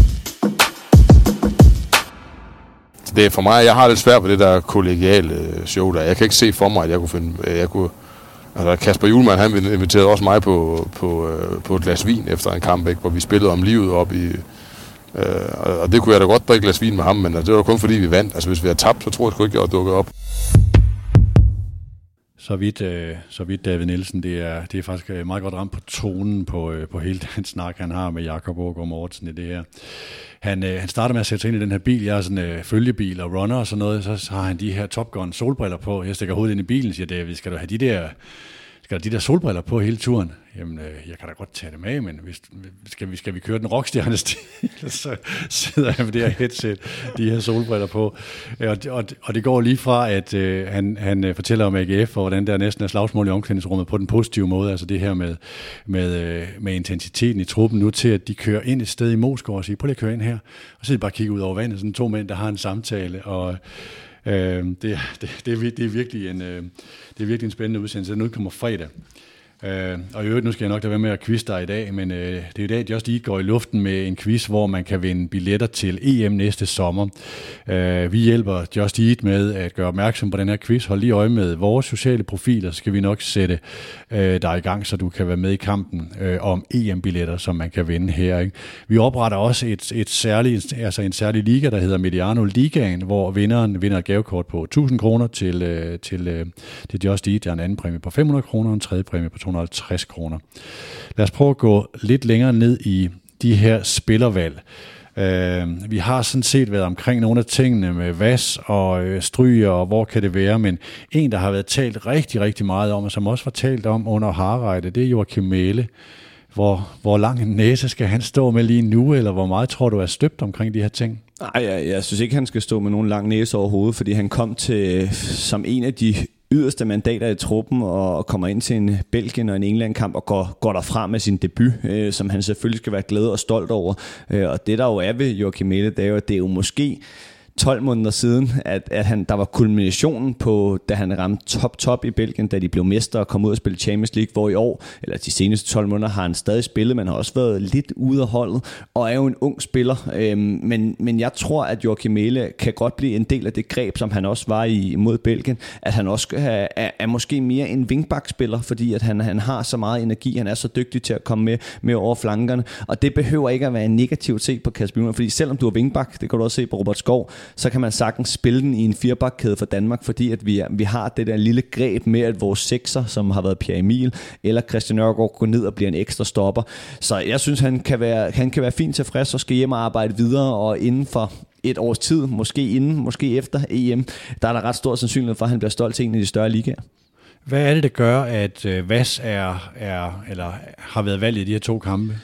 Det er for mig, jeg har lidt svært ved det der kollegiale show der. Jeg kan ikke se for mig, at jeg kunne finde, jeg kunne, altså Kasper Hjulmand, han inviterede også mig på, på, på et glas vin efter en kamp, ikke, hvor vi spillede om livet op i, øh, og det kunne jeg da godt drikke glas vin med ham, men det var kun fordi vi vandt. Altså hvis vi havde tabt, så tror jeg sgu ikke, jeg var dukket op. Så vidt, øh, så vidt David Nielsen, det er, det er faktisk meget godt ramt på tonen på, øh, på hele den snak, han har med Jakob Aagaard Mortensen i det her. Han, øh, han starter med at sætte sig ind i den her bil. Jeg er sådan en øh, følgebil og runner og sådan noget. Så har han de her Top Gun solbriller på. Jeg stikker hovedet ind i bilen og siger, David, skal du have de der, skal du de der solbriller på hele turen? Jamen, øh, jeg kan da godt tage dem af, men hvis, skal, vi, skal vi køre den rockstjernestil, så sidder jeg med det her headset, de her solbriller på. Og, og, og det går lige fra, at øh, han, han fortæller om A G F, og hvordan der næsten er slagsmål i omklædningsrummet på den positive måde, altså det her med, med, øh, med intensiteten i truppen, nu til, at de kører ind et sted i Moskva og siger, prøv lige at køre ind her, og så er de bare kigge ud over vandet, sådan to mænd, der har en samtale, og øh, det, det, det, er, det, er virkelig en, øh, det er virkelig en spændende udsendelse, den udkommer fredag. Uh, og i øvrigt, nu skal jeg nok da være med at quiz dig i dag, men uh, det er i dag, Just Eat går i luften med en quiz, hvor man kan vinde billetter til E M næste sommer. Uh, vi hjælper Just Eat med at gøre opmærksom på den her quiz. Hold lige øje med vores sociale profiler, så skal vi nok sætte uh, dig i gang, så du kan være med i kampen uh, om E M-billetter, som man kan vinde her. Ikke? Vi opretter også et, et særligt, altså en særlig liga, der hedder Mediano Ligaen, hvor vinderen vinder et gavekort på tusind kroner til, uh, til, uh, til Just Eat. Der er en anden præmie på fem hundrede kroner og en tredje præmie på to hundrede og halvtreds kroner. Lad os prøve at gå lidt længere ned i de her spillervalg. Uh, vi har sådan set været omkring nogle af tingene med vas og uh, stryger, og hvor kan det være, men en, der har været talt rigtig, rigtig meget om, og som også var talt om under Harreide, det er Joachim Mæhle. Hvor, hvor lang en næse skal han stå med lige nu, eller hvor meget tror du er støbt omkring de her ting? Nej, jeg, jeg synes ikke, han skal stå med nogen lang næse overhovedet, fordi han kom til som en af de yderste mandater i truppen og kommer ind til en Belgien og en England-kamp og går, går derfra med sin debut, øh, som han selvfølgelig skal være glad og stolt over. Øh, og det der jo er ved Joachim Mæhle, det er jo, det er jo måske tolv måneder siden, at, at han, der var kulminationen på, da han ramte top-top i Belgien, da de blev mestre og kom ud og spille Champions League, hvor i år, eller de seneste tolv måneder, har han stadig spillet, men har også været lidt ude af holdet, og er jo en ung spiller. Øhm, men, men jeg tror, at Joachim Mæhle kan godt blive en del af det greb, som han også var i mod Belgien, at han også er, er, er måske mere en wingback-spiller, fordi at han, han har så meget energi, han er så dygtig til at komme med, med over flankerne, og det behøver ikke at være en negativ set på Kasper Hjulmand, fordi selvom du er wingback, det kan du også se på Robert Skov, så kan man sagtens spille den i en firebakkæde for Danmark, fordi at vi, vi har det der lille greb med, at vores sekser, som har været Pierre Emil eller Christian Nørgaard, går ned og bliver en ekstra stopper. Så jeg synes, han kan være, han kan være fint tilfreds og skal hjem og arbejde videre, og inden for et års tid, måske inden, måske efter E M, der er der ret stor sandsynlighed for, at han bliver stolt til en af de større ligaer. Hvad er det, der gør, at Vas er, er, eller har været valgt i de her to kampe?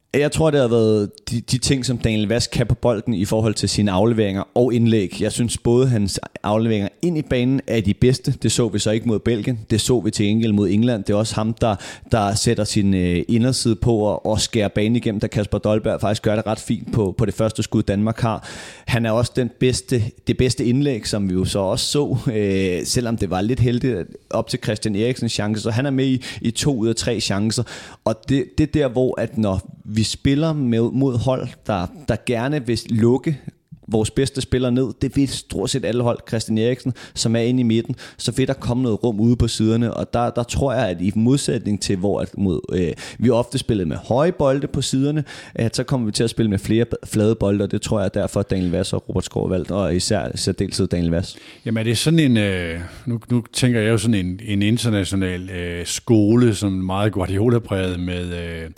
Jeg tror, det har været de, de ting, som Daniel Vask kan på bolden i forhold til sine afleveringer og indlæg. Jeg synes både hans afleveringer ind i banen er de bedste. Det så vi så ikke mod Belgien. Det så vi til gengæld mod England. Det er også ham, der, der sætter sin øh, inderside på og, og skærer banen igennem, da Kasper Dolberg faktisk gør det ret fint på, på det første skud, Danmark har. Han er også den bedste, det bedste indlæg, som vi jo så også så, øh, selvom det var lidt heldigt op til Christian Eriksens chance. Så han er med i, i to ud af tre chancer. Og det, det er der, hvor at når vi spiller med, mod hold, der, der gerne vil lukke vores bedste spillere ned, det vil stort set alle hold, Christian Eriksen, som er inde i midten, så vil der komme noget rum ude på siderne, og der, der tror jeg, at i modsætning til, hvor at mod, øh, vi ofte spillede med høje bolde på siderne, at så kommer vi til at spille med flere flade bolde, og det tror jeg derfor, at Daniel Vass og Robert Skov valgt, og især særdeleshed Daniel Vass. Jamen er det sådan en, øh, nu, nu tænker jeg jo sådan en, en international øh, skole, som meget Guardiola-præget med øh,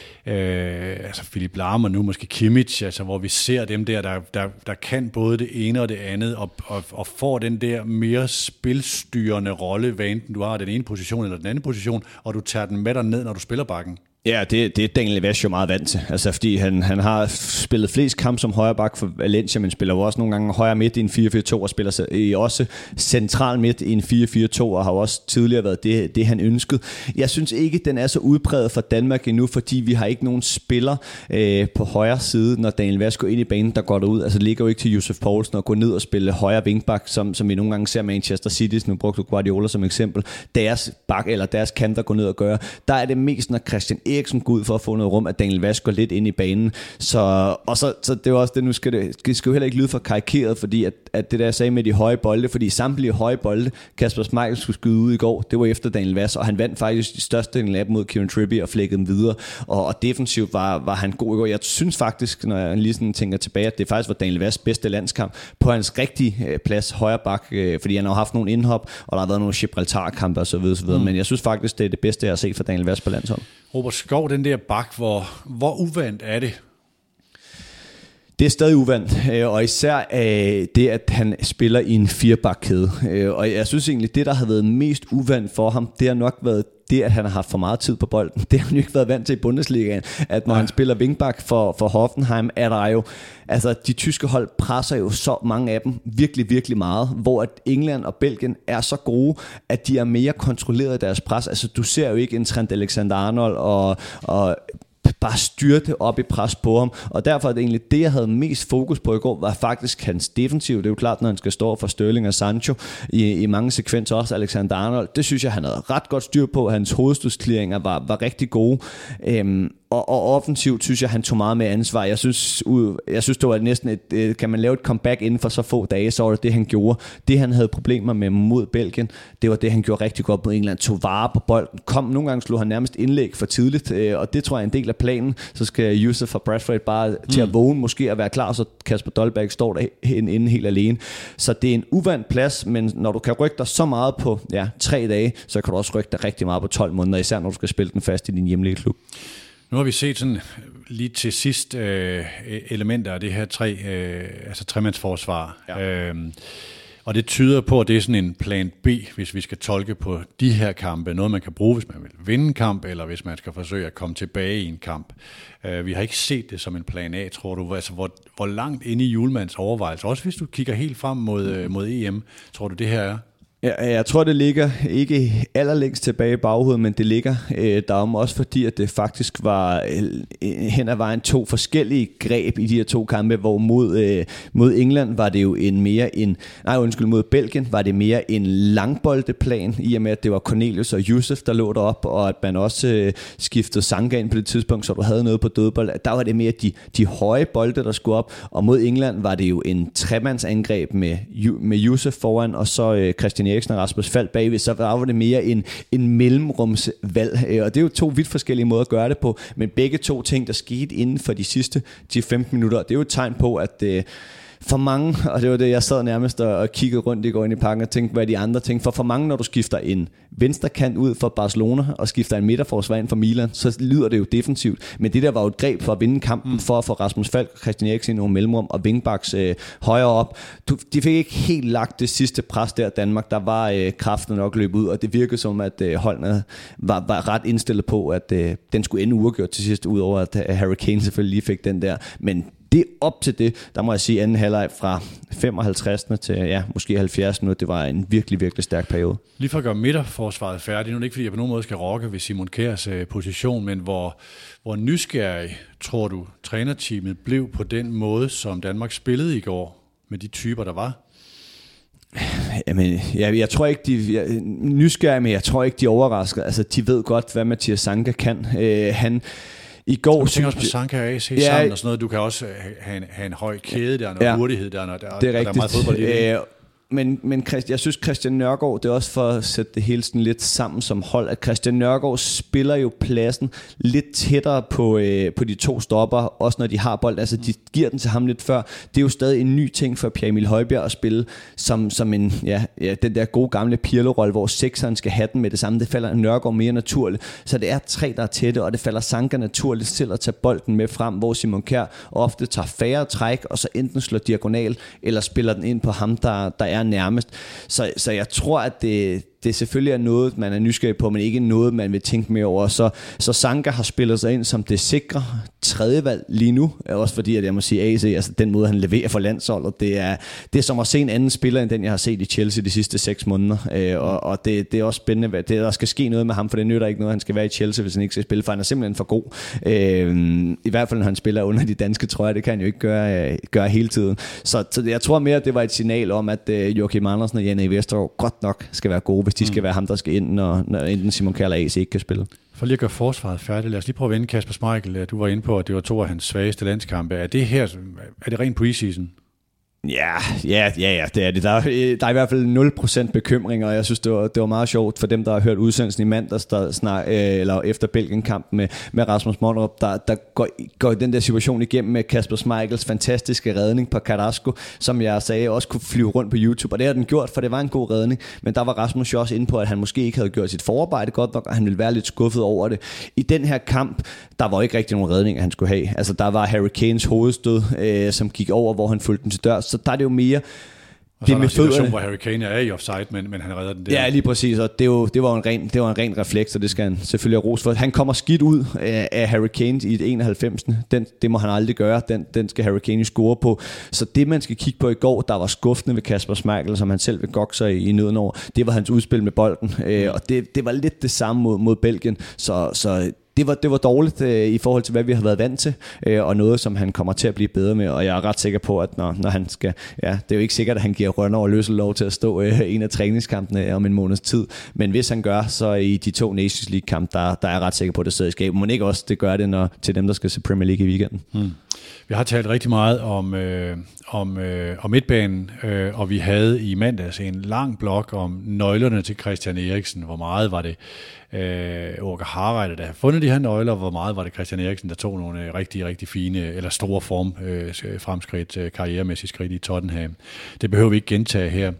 Øh, altså Philip Lahm og nu måske Kimmich, altså hvor vi ser dem der, der, der, der kan både det ene og det andet, og, og, og får den der mere spilstyrende rolle, hvad enten du har den ene position eller den anden position, og du tager den med dig ned, når du spiller bakken. Ja, det, det er Daniel Vass jo meget vant til, altså fordi han, han har spillet flest kamp som højre bak for Valencia, men spiller jo også nogle gange højre midt i en fire fire to, og spiller i også central midt i en fire fire to, og har også tidligere været det, det han ønskede. Jeg synes ikke, den er så udpræget for Danmark endnu, fordi vi har ikke nogen spiller øh, på højre side, når Daniel Vass går ind i banen, der går derud. Altså det ligger jo ikke til Josef Poulsen at gå ned og spille højre vingbak, som, som vi nogle gange ser Manchester City, nu brugte Guardiola som eksempel, deres bak eller deres kanter går ned og gøre. Der er det mest, når Christian Eriksen går ud for at få noget rum, at Daniel Vass går lidt ind i banen. Så, og så, så det er også det, nu skal det, det skal jo heller ikke lyde for karikeret, fordi at, at det der jeg sagde med de høje bolde, fordi samtlige høje bolde, Kasper Schmeichel skulle skyde ud i går, det var efter Daniel Vass, og han vandt faktisk de største del af dem mod Kieran Trippier og flækkede dem videre, og, og defensivt var, var han god i går. Jeg synes faktisk, når jeg lige sådan tænker tilbage, at det faktisk var Daniel Vass bedste landskamp på hans rigtige plads, højre bak, fordi han har haft nogle indhop, og der har været nogle Gibraltar-kampe og så videre, så videre. Mm. Men jeg synes faktisk, det er det bedste, jeg har set fra Daniel Vass på landsholdet. Robert Skov, den der bak, hvor, hvor uvandt er det? Det er stadig uvandt, og især det, at han spiller i en firebakkæde. Og jeg synes egentlig, det, der har været mest uvandt for ham, det har nok været det, at han har haft for meget tid på bolden. Det har han jo ikke været vant til i Bundesligaen, at når Nej. han spiller wingback for, for Hoffenheim, er der jo, altså de tyske hold presser jo så mange af dem virkelig, virkelig meget, hvor at England og Belgien er så gode, at de er mere kontrolleret i deres pres. Altså du ser jo ikke en Trent Alexander-Arnold og, og bare styrte op i pres på ham, og derfor er det egentlig det, jeg havde mest fokus på i går, var faktisk hans defensiv. Det er jo klart, når han skal stå for Sterling og Sancho i, i mange sekvenser, også Alexander Arnold. Det synes jeg, han havde ret godt styr på. Hans hovedstødsklieringer var, var rigtig gode. Øhm, Og, og offensivt synes jeg, han tog meget med ansvar. Jeg synes, jeg synes det var næsten et, kan man lave et comeback inden for så få dage, så var det det, han gjorde. Det, han havde problemer med mod Belgien, det var det, han gjorde rigtig godt mod England. Tog vare på bolden. Kom, nogle gange slog han nærmest indlæg for tidligt, og det tror jeg er en del af planen. Så skal Youssef og Bradford bare mm. til at vågne, måske at være klar, så Kasper Dolberg står derinde helt alene. Så det er en uvandt plads, men når du kan rykke dig så meget på ja, tre dage, så kan du også rykke dig rigtig meget på tolv måneder, især når du skal spille den fast i din hjemlige klub. Nu har vi set sådan lige til sidst øh, elementer af det her tre, øh, altså tremandsforsvar. Ja. Øhm, og det tyder på, at det er sådan en plan B, hvis vi skal tolke på de her kampe. Noget, man kan bruge, hvis man vil vinde en kamp, eller hvis man skal forsøge at komme tilbage i en kamp. Øh, vi har ikke set det som en plan A, tror du. Altså, hvor, hvor langt inde i Hjulmands overvejelse, også hvis du kigger helt frem mod, mod E M, tror du det her er? Ja, jeg tror, det ligger ikke allerlængst tilbage i baghovedet, men det ligger øh, derom også, fordi at det faktisk var øh, hen ad vejen to forskellige greb i de her to kampe, hvor mod, øh, mod England var det jo en mere en, nej undskyld, mod Belgien var det mere en langboldeplan, i og med at det var Cornelius og Youssef, der lå derop, og at man også øh, skiftede Sanka ind på det tidspunkt, så du havde noget på dødbold. Der var det mere de, de høje bolde, der skulle op, og mod England var det jo en tremandsangreb med, med Youssef foran, og så øh, Christian Eriksen og Rasmus Falk bagved, så var det mere en, en mellemrumsvalg, og det er jo to vidt forskellige måder at gøre det på, men begge to ting, der skete inden for de sidste ti til femten minutter, det er jo et tegn på, at For mange, og det var det, jeg sad nærmest og, og kiggede rundt i går ind i parken og tænkte, hvad de andre tænkte. For for mange, når du skifter en venstre kant ud for Barcelona og skifter en midterforsvar ind for Milan, så lyder det jo defensivt. Men det der var jo et greb for at vinde kampen, mm. for at få Rasmus Falk og Christian Eriksen i nogle mellemrum og Wingbacks øh, højere op. Du, de fik ikke helt lagt det sidste pres der, Danmark. Der var øh, kraften nok løbet ud, og det virkede som, at øh, holdene var, var ret indstillet på, at øh, den skulle ende uafgjort til sidst, udover at Harry Kane selvfølgelig lige fik den der. Men det op til det, der må jeg sige, anden halvleg fra femoghalvtreds til ja, måske halvfjerds minutter, det var en virkelig, virkelig stærk periode. Lige for at gøre midterforsvaret færdigt, nu er det ikke, fordi jeg på nogen måde skal rokke ved Simon Kjærs øh, position, men hvor, hvor nysgerrig, tror du, trænerteamet blev på den måde, som Danmark spillede i går, med de typer, der var? Jamen, jeg, jeg tror ikke, de jeg, nysgerrige, men jeg tror ikke, de er overrasket. Altså, de ved godt, hvad Mathias Sanka kan. Øh, han I går, du tænker også på Sanka og A C ja, sammen og sådan noget. Du kan også have en, have en høj kæde der, noget ja, hurtighed der, når der, det er, der er meget fodbold i det. Men, men Christ, jeg synes, Christian Nørgaard, det er også for at sætte det hele sådan lidt sammen som hold, at Christian Nørgaard spiller jo pladsen lidt tættere på, øh, på de to stopper, også når de har bold. Altså, de giver den til ham lidt før. Det er jo stadig en ny ting for Pierre Emil Højbjerg at spille som, som en, ja, ja, den der gode gamle Pirlo-rolle, hvor sekseren skal have den med det samme. Det falder Nørgaard mere naturligt. Så det er tre, der er tætte, og det falder Sanka naturligt til at tage bolden med frem, hvor Simon Kjær ofte tager færre træk, og så enten slår diagonal, eller spiller den ind på ham, der, der er nærmest. Så, så jeg tror, at det, det selvfølgelig er noget, man er nysgerrig på, men ikke noget, man vil tænke mere over. Så, så Sanka har spillet sig ind som det sikre tredjevalg lige nu, også fordi, at jeg må sige, A C, altså den måde, han leverer for landsholdet, det er, det er som at se en anden spiller, end den, jeg har set i Chelsea de sidste seks måneder. Øh, og og det, det er også spændende, det, der skal ske noget med ham, for det nytter ikke noget, han skal være i Chelsea, hvis han ikke skal spille, for han er simpelthen for god. Øh, I hvert fald, når han spiller under de danske trøjer, det kan han jo ikke gøre, gøre hele tiden. Så, så jeg tror mere, at det var et signal om, at øh, Joachim Andersen og Janne Vestergaard godt nok skal være gode, hvis de skal være ham, der skal ind, når, når enten Simon Kjær eller A C ikke kan spille. For lige at gøre forsvaret færdigt, lad os lige prøve at vende Kasper Schmeichel. Du var inde på, at det var to af hans svageste landskampe. Er det her, er det rent preseason? Ja, ja, ja, ja, det er det. Der er, der er i hvert fald nul procent bekymring, og jeg synes, det var, det var meget sjovt for dem, der har hørt udsendelsen i mandags, der snak, eller efter Belgien-kampen med, med Rasmus Monderup, der, der går, går den der situation igennem med Kasper Schmeichels fantastiske redning på Carrasco, som jeg sagde også kunne flyve rundt på YouTube, og det har den gjort, for det var en god redning, men der var Rasmus jo også inde på, at han måske ikke havde gjort sit forarbejde godt nok, og han ville være lidt skuffet over det. I den her kamp, der var ikke rigtig nogen redninger, han skulle have. Altså, der var Harry Kanes hovedstød, øh, som gik over, hvor han fulgte den til dørs, så der er det jo mere og så det er der en situation, hvor Harry Kane er i offside, men, men han redder den der. Ja, lige præcis, og det, jo, det, var en ren, det var en ren refleks, og det skal han selvfølgelig have ros for. Han kommer skidt ud af, af Harry Kane i det enoghalvfems. Den, det må han aldrig gøre, den, den skal Harry Kane score på. Så det, man skal kigge på i går, der var skuffende ved Kasper Schmeichel, som han selv vil gokke sig i, i nøden over, det var hans udspil med bolden, øh, og det, det var lidt det samme mod, mod Belgien, så, så Det var, det var dårligt øh, i forhold til, hvad vi har været vant til, øh, og noget, som han kommer til at blive bedre med, og jeg er ret sikker på, at når, når han skal, ja, det er jo ikke sikkert, at han giver Rønner og Løssel lov til at stå øh, en af træningskampene om en måneds tid, men hvis han gør, så i de to Nations League-kamp, der, der er jeg ret sikker på, at det sidder i skabet. Må ikke også det gør det når, til dem, der skal se Premier League i weekenden. Hmm. Vi har talt rigtig meget om, øh, om, øh, om midtbanen, øh, og vi havde i mandags en lang blog om nøglerne til Christian Eriksen. Hvor meget var det øh, Åke Harreide, der har fundet de her nøgler, hvor meget var det Christian Eriksen, der tog nogle øh, rigtig, rigtig fine, eller store form øh, fremskridt, øh, karrieremæssigt skridt i Tottenham. Det behøver vi ikke gentage her.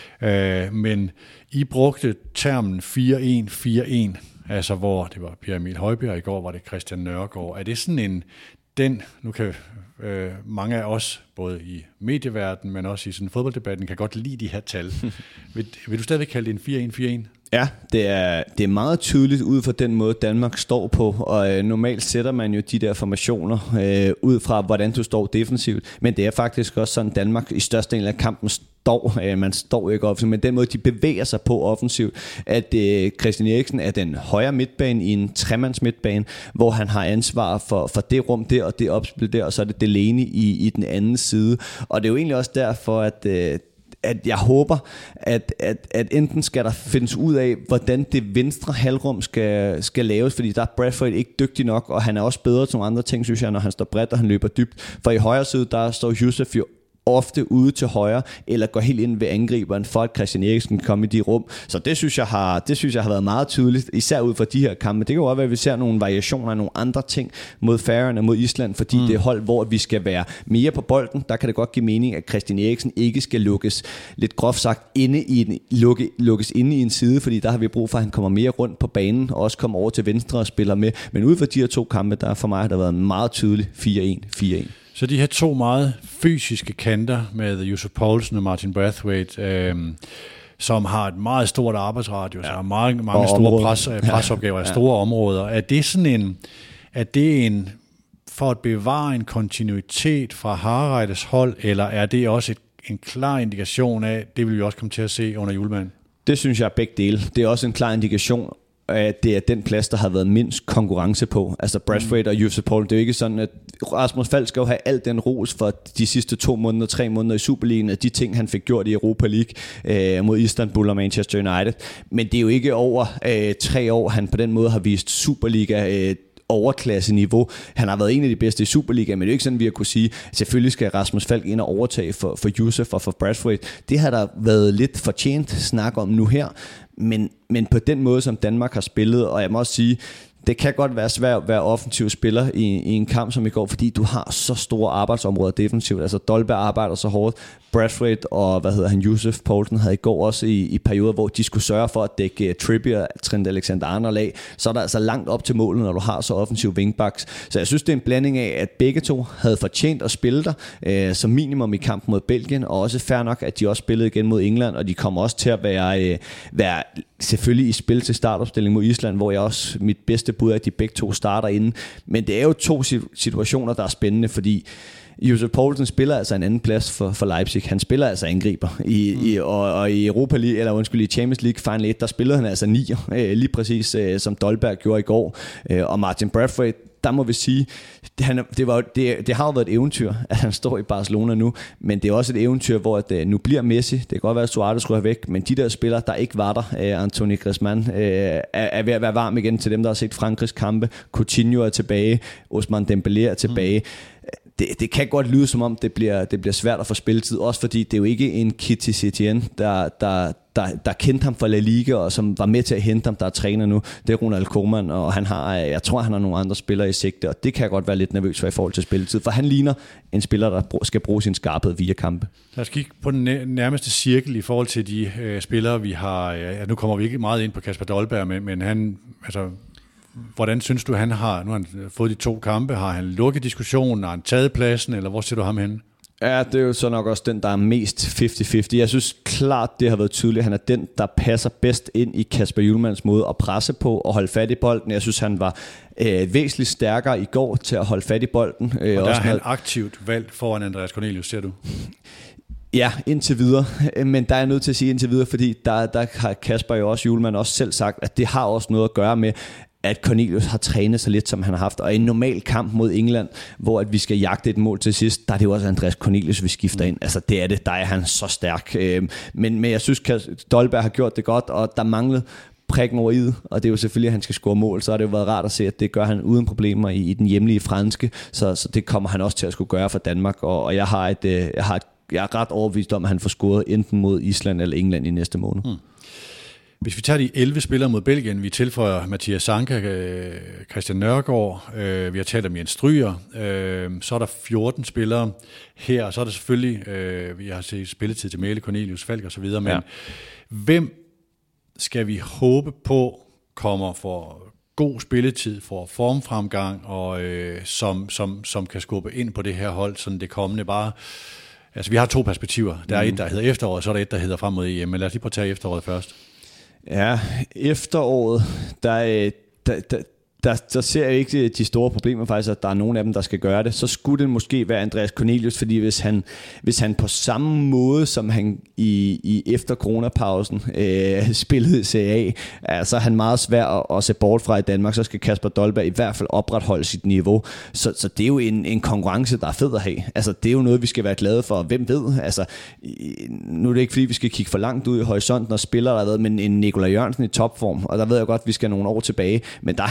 Øh, men I brugte termen fire en fire en, altså hvor det var Pierre Emil Højbjerg, i går var det Christian Nørgaard. Er det sådan en Den, nu kan øh, mange af os, både i medieverdenen, men også i sådan fodbolddebatten, kan godt lide de her tal. vil, vil du stadigvæk kalde det en fire en fire en? Ja, det er, det er meget tydeligt ud fra den måde, Danmark står på, og øh, normalt sætter man jo de der formationer øh, ud fra, hvordan du står defensivt, men det er faktisk også sådan, Danmark i størstedelen af kampen står, øh, man står ikke offensivt, men den måde, de bevæger sig på offensivt, at øh, Christian Eriksen er den højre midtbane i en tremands midtbane, hvor han har ansvar for, for det rum der, og det opspil der, og så er det Delaney i, i den anden side, og det er jo egentlig også derfor, at øh, at jeg håber, at, at, at enten skal der findes ud af, hvordan det venstre halvrum skal, skal laves, fordi der er Bradford ikke dygtig nok, og han er også bedre til nogle andre ting, synes jeg, når han står bredt, og han løber dybt. For i højre side, der står Josef jo ofte ude til højre, eller går helt ind ved angriberen, for at Christian Eriksen kan komme i de rum. Så det synes jeg har, det synes jeg har været meget tydeligt, især ud fra de her kampe. Det kan jo også være, at vi ser nogle variationer af nogle andre ting mod Færøerne og mod Island, fordi mm. det er hold, hvor vi skal være mere på bolden. Der kan det godt give mening, at Christian Eriksen ikke skal lukkes, lidt groft sagt, inde i en, lukke, lukkes inde i en side, fordi der har vi brug for, at han kommer mere rundt på banen, og også kommer over til venstre og spiller med. Men ud fra de her to kampe, der for mig har der været meget tydeligt fire en fire en. Så de her to meget fysiske kanter med Josef Poulsen og Martin Braithwaite, øh, som har et meget stort arbejdsradius, ja. og meget, mange og store pres, presopgaver af ja. store områder. Er det sådan en, er det en, for at bevare en kontinuitet fra Harreides hold, eller er det også et, en klar indikation af, det vil vi også komme til at se under Hjulmand? Det synes jeg er begge dele. Det er også en klar indikation, at det er den plads, der har været mindst konkurrence på. Altså Braithwaite og Josef Poulsen. Det er jo ikke sådan, at Rasmus Falk skal jo have alt den ros for de sidste to måneder, tre måneder i Superligaen, af de ting, han fik gjort i Europa League øh, mod Istanbul og Manchester United. Men det er jo ikke over øh, tre år, han på den måde har vist Superliga øh, overklasse-niveau. Han har været en af de bedste i Superligaen, men det er jo ikke sådan, vi har kunne sige, selvfølgelig skal Rasmus Falk ind og overtage for, for Josef og for Braithwaite. Det har der været lidt fortjent snak om nu her, men, men på den måde, som Danmark har spillet, og jeg må også sige, det kan godt være svært at være offensiv spiller i, i en kamp som i går, fordi du har så store arbejdsområder defensivt. Altså Dolberg arbejder så hårdt. Braithwaite og hvad hedder han, Josef Poulsen havde i går også i, i perioder, hvor de skulle sørge for at dække uh, Trippier, Trent Alexander-Arnold af. Så er der altså langt op til målet, når du har så offensiv wingbacks. Så jeg synes, det er en blanding af, at begge to havde fortjent at spille der, uh, som minimum i kampen mod Belgien, og også fair nok, at de også spillede igen mod England, og de kommer også til at være, uh, være selvfølgelig i spil til startopstilling mod Island, hvor jeg også, mit bedste bud er, at de begge to starter inden. Men det er jo to situationer, der er spændende, fordi Josef Poulsen spiller altså en anden plads for, for Leipzig. Han spiller altså angriber i, mm. i, og, og i Europa League, eller undskyld, i Champions League Final et, der spillede han altså nier, øh, lige præcis øh, som Dolberg gjorde i går. Øh, og Martin Braithwaite, der må vi sige, det, han, det, var, det, det har jo været et eventyr, at han står i Barcelona nu, men det er også et eventyr, hvor at, uh, nu bliver Messi, det kan godt være, at Suarez skulle have væk, men de der spillere, der ikke var der, uh, Anthony Griezmann, uh, er, er ved at være varm igen til dem, der har set Frankrigs kampe, Coutinho er tilbage, Ousmane Dembélé er tilbage. Mm. Det, det kan godt lyde som om, det bliver, det bliver svært at få spilletid, også fordi det er jo ikke en Kiti Setien, der, der, der, der kendte ham fra La Liga, og som var med til at hente ham, der er træner nu. Det er Ronald Koeman, og han har, jeg tror, han har nogle andre spillere i sigte, og det kan jeg godt være lidt nervøs for i forhold til spilletid, for han ligner en spiller, der skal bruge sin skarphed via kampe. Lad os kigge på den nærmeste cirkel i forhold til de øh, spillere, vi har. Ja, nu kommer vi ikke meget ind på Kasper Dolberg, men, men han, altså... Hvordan synes du, han har, nu har han fået de to kampe, har han lukket diskussionen, har han taget pladsen, eller hvor ser du ham henne? Ja, det er jo så nok også den, der er mest halvtreds halvtreds. Jeg synes klart, det har været tydeligt. Han er den, der passer bedst ind i Kasper Hjulmands måde at presse på og holde fat i bolden. Jeg synes, han var øh, væsentligt stærkere i går til at holde fat i bolden. Øh, og der også er han med... aktivt valgt foran Andreas Cornelius, ser du? Ja, indtil videre. Men der er jeg nødt til at sige indtil videre, fordi der, der har Kasper jo også, Hjulmand også selv sagt, at det har også noget at gøre med, at Cornelius har trænet så lidt, som han har haft. Og i en normal kamp mod England, hvor at vi skal jagte et mål til sidst, der er det jo også Andreas Cornelius, vi skifter ind. Altså det er det, der er han så stærk. Men, men jeg synes, Dolberg har gjort det godt, og der manglede prikken over i, og det er jo selvfølgelig, at han skal score mål, så har det jo været rart at se, at det gør han uden problemer i, i den hjemlige franske, så, så det kommer han også til at skulle gøre for Danmark, og, og jeg har et, jeg har et, jeg er ret overbevist om, at han får scoret enten mod Island eller England i næste måned. Hmm. Hvis vi tager de elleve spillere mod Belgien, vi tilføjer Mathias Sanka, Christian Nørgaard, øh, vi har talt om Jens Stryger, øh, så er der fjorten spillere her, og så er der selvfølgelig, øh, vi har set spilletid til Mæle, Cornelius, Falk og så videre, men ja. Hvem skal vi håbe på kommer for god spilletid, for formfremgang, og øh, som, som, som kan skubbe ind på det her hold, sådan det kommende bare. Altså vi har to perspektiver. Der er mm. et, der hedder efteråret, så er der et, der hedder frem mod E M, men lad os lige prøve at tage efteråret først. Ja, efteråret, der, der, der, der, der ser jeg ikke de store problemer faktisk, at der er nogen af dem, der skal gøre det. Så skulle det måske være Andreas Cornelius, fordi hvis han, hvis han på samme måde, som han i, i efter coronapausen øh, spillede i Serie A, er, så er han meget svær at, at se bort fra i Danmark, så skal Kasper Dolberg i hvert fald opretholde sit niveau. Så, så det er jo en, en konkurrence, der er fed at have. Altså, det er jo noget, vi skal være glade for. Hvem ved? Altså, nu er det ikke, fordi vi skal kigge for langt ud i horisonten og spiller, der har været, men en Nikolaj Jørgensen i topform, og der ved jeg godt, at vi skal nogle år tilbage, men der er han altså også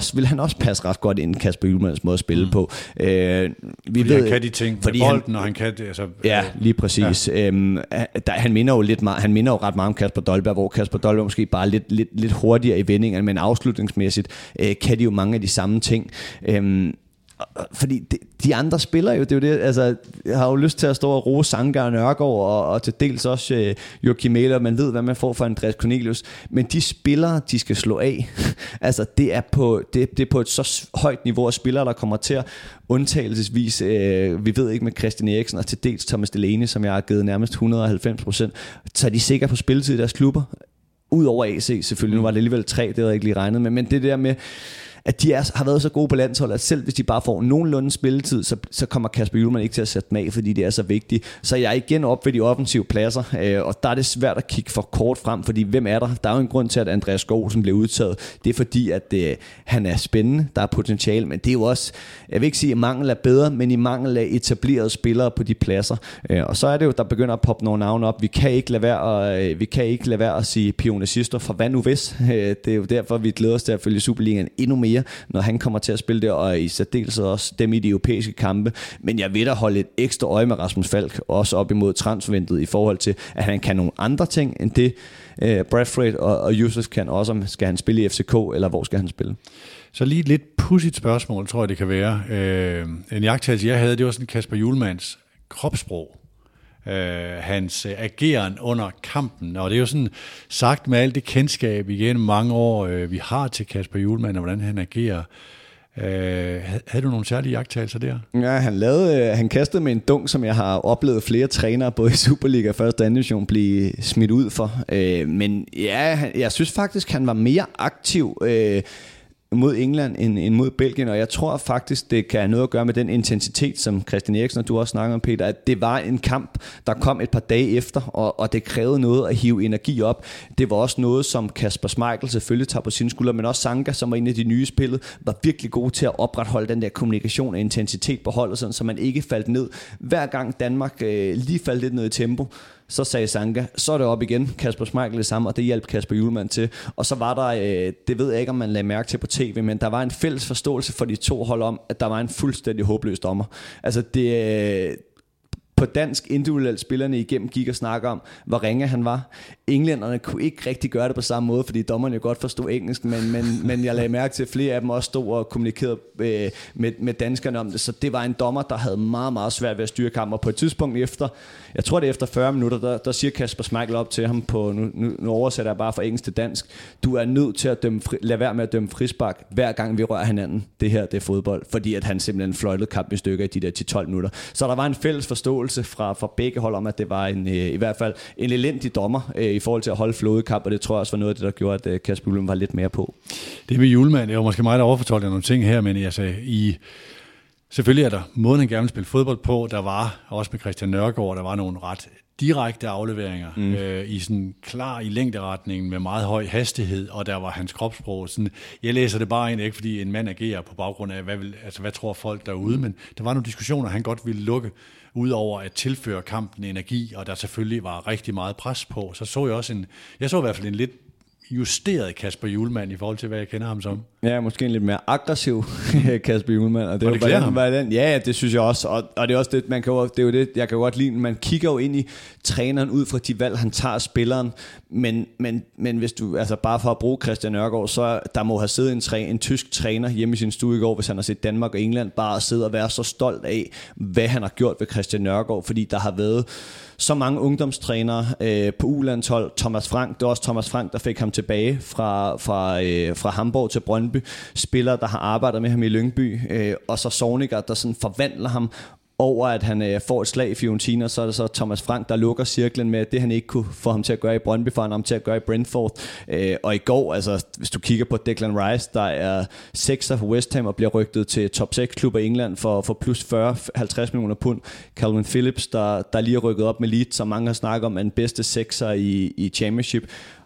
også, vil han også passe ret godt ind i Kasper Hjulmands måde at spille mm. på. Øh, vi fordi ved, han kan de ting med bolden, han, og han kan det. Altså, ja, lige præcis. Ja. Øhm, der, han, minder jo lidt meget, han minder jo ret meget om Kasper Dolberg, hvor Kasper Dolberg måske bare lidt, lidt, lidt hurtigere i vendingerne, men afslutningsmæssigt øh, kan de jo mange af de samme ting. Øhm, Fordi de, de andre spiller jo, det er jo det, altså, jeg har jo lyst til at stå og rose Sanka og Nørgaard, og, og til dels også øh, Joachim Mæhle, man ved, hvad man får fra Andreas Cornelius, men de spillere, de skal slå af, altså det er, på, det, det er på et så højt niveau af spillere, der kommer til at undtagelsesvis, øh, vi ved ikke med Christian Eriksen, og til dels Thomas Delaney, som jeg har givet nærmest et hundrede og halvfems procent, så er de sikre på spilletid i deres klubber, udover A C selvfølgelig, nu var det alligevel tre, det havde jeg ikke lige regnet med, men det der med, at de er, har været så gode på landsholdet, at selv hvis de bare får nogenlunde spilletid, så, så kommer Kasper Hjulmand ikke til at sætte dem af, fordi det er så vigtigt. Så jeg er igen op ved de offensive pladser, øh, og der er det svært at kigge for kort frem, fordi hvem er der? Der er jo en grund til, at Andreas Skov, som bliver udtaget, det er fordi, at øh, han er spændende, der er potentiale, men det er jo også, jeg vil ikke sige, at mangel er bedre, men i mangel af etablerede spillere på de pladser. Øh, og så er det jo, der begynder at poppe nogle navne op. Vi kan ikke lade være at, øh, vi kan ikke lade være at sige Pione Sister, for hvad nu hvis? Øh, det er jo derfor, vi glæder os til at følge Superligaen endnu mere, når han kommer til at spille der, og i særdeleshed også dem i de europæiske kampe. Men jeg vil da holde et ekstra øje med Rasmus Falk, også op imod transfervinduet, i forhold til, at han kan nogle andre ting, end det uh, Bradford og, og Yusuf kan. Også skal han spille i F C K, eller hvor skal han spille? Så lige et lidt pudsigt spørgsmål, tror jeg, det kan være. Uh, en jagttagelse, jeg havde, det var sådan Kasper Hjulmands kropssprog. Uh, hans uh, ageren under kampen, og det er jo sådan sagt med alt det kendskab igen mange år, uh, vi har til Kasper Hjulmand, og hvordan han agerer. Uh, havde, havde du nogle særlige jagttagelser der? Ja, han, lavede, uh, han kastede med en dunk, som jeg har oplevet flere trænere, både i Superliga og første og anden division, blive smidt ud for. Uh, men ja, jeg synes faktisk, han var mere aktiv uh, mod England end, end mod Belgien, og jeg tror faktisk, det kan have noget at gøre med den intensitet, som Christian Eriksen og du også snakker om, Peter, at det var en kamp, der kom et par dage efter, og, og det krævede noget at hive energi op. Det var også noget, som Kasper Schmeichel selvfølgelig tager på sine skuldre, men også Sanka, som var en af de nye spillet, var virkelig god til at opretholde den der kommunikation og intensitet på holdet, sådan, så man ikke faldt ned. Hver gang Danmark øh, lige faldt lidt ned i tempo, så sagde Sanka, så er det op igen, Kasper Schmeichel det samme, og det hjalp Kasper Hjulmand til. Og så var der, øh, det ved jeg ikke, om man lagde mærke til på tv, men der var en fælles forståelse for de to hold om, at der var en fuldstændig håbløs dommer. Altså det... Øh, på dansk individuelt spillerne igennem gik og snakker om, hvor ringe han var. Englænderne kunne ikke rigtig gøre det på samme måde, fordi dommerne jo godt forstod engelsk, men, men, men jeg lagde mærke til, at flere af dem også stod og kommunikerede øh, med, med danskerne om det, så det var en dommer, der havde meget, meget svært ved at styre kampen, og på et tidspunkt efter, jeg tror det er efter fyrre minutter, der, der siger Kasper Schmeichel op til ham på, nu, nu, nu oversætter jeg bare fra engelsk til dansk, du er nødt til at dømme fri, lade være med at dømme frispark, hver gang vi rører hinanden. Det her, det er fodbold, fordi at han simpelthen fløjtede kamp i stykker i de der ti til tolv minutter. Så der var en fælles forståelse fra, fra begge hold om, at det var en, øh, i hvert fald en elendig dommer øh, i forhold til at holde flådet kamp, og det tror jeg også var noget af det, der gjorde, at øh, Kasper Hjulmand var lidt mere på. Det med Hjulmand, det var måske mig, der overfortolkede nogle ting her, men altså, i, selvfølgelig er der måden, han gerne vil spille fodbold på, der var også med Christian Nørgaard, der var nogle ret direkte afleveringer mm. øh, i sådan klar i længderetningen med meget høj hastighed, og der var hans kropssprog sådan, jeg læser det bare ind, ikke fordi en mand agerer på baggrund af, hvad, vil, altså, hvad tror folk derude, men der var nogle diskussioner, han godt ville lukke, udover at tilføre kampen energi, og der selvfølgelig var rigtig meget pres på, så så jeg også en, jeg så i hvert fald en lidt justeret Kasper Hjulmand i forhold til, hvad jeg kender ham som. Ja, måske en lidt mere aggressiv Kasper Hjulmand. Og det, og det klæder ham. Den, ja, det synes jeg også. Og, og det er også det, man kan jo, det er jo det, jeg kan jo godt lide. Man kigger jo ind i træneren ud fra de valg, han tager spilleren. Men, men, men hvis du, altså bare for at bruge Christian Nørgaard, så der må have siddet en, træ, en tysk træner hjemme i sin stue i går, hvis han har set Danmark og England, bare sidde og være så stolt af, hvad han har gjort ved Christian Nørgaard, fordi der har været så mange ungdomstrænere øh, på U-landshold. Thomas Frank, det er også Thomas Frank, der fik ham tilbage fra, fra, øh, fra Hamburg til Brøndby. Spillere, der har arbejdet med ham i Lyngby. Øh, og så Zorniger, der sådan forvandler ham over, at han øh, får et slag i Fiorentina. Så er det så Thomas Frank, der lukker cirklen med det, han ikke kunne få ham til at gøre i Brøndby, for han ham til at gøre i Brentford. Øh, og i går, altså hvis du kigger på Declan Rice, der er sekser for West Ham og bliver rygtet til top seks klubber i England for, for plus fyrre til halvtreds millioner pund. Calvin Phillips, der, der lige er rykket op med Leeds, som mange har snakket om, er den bedste sekser i, i Championship.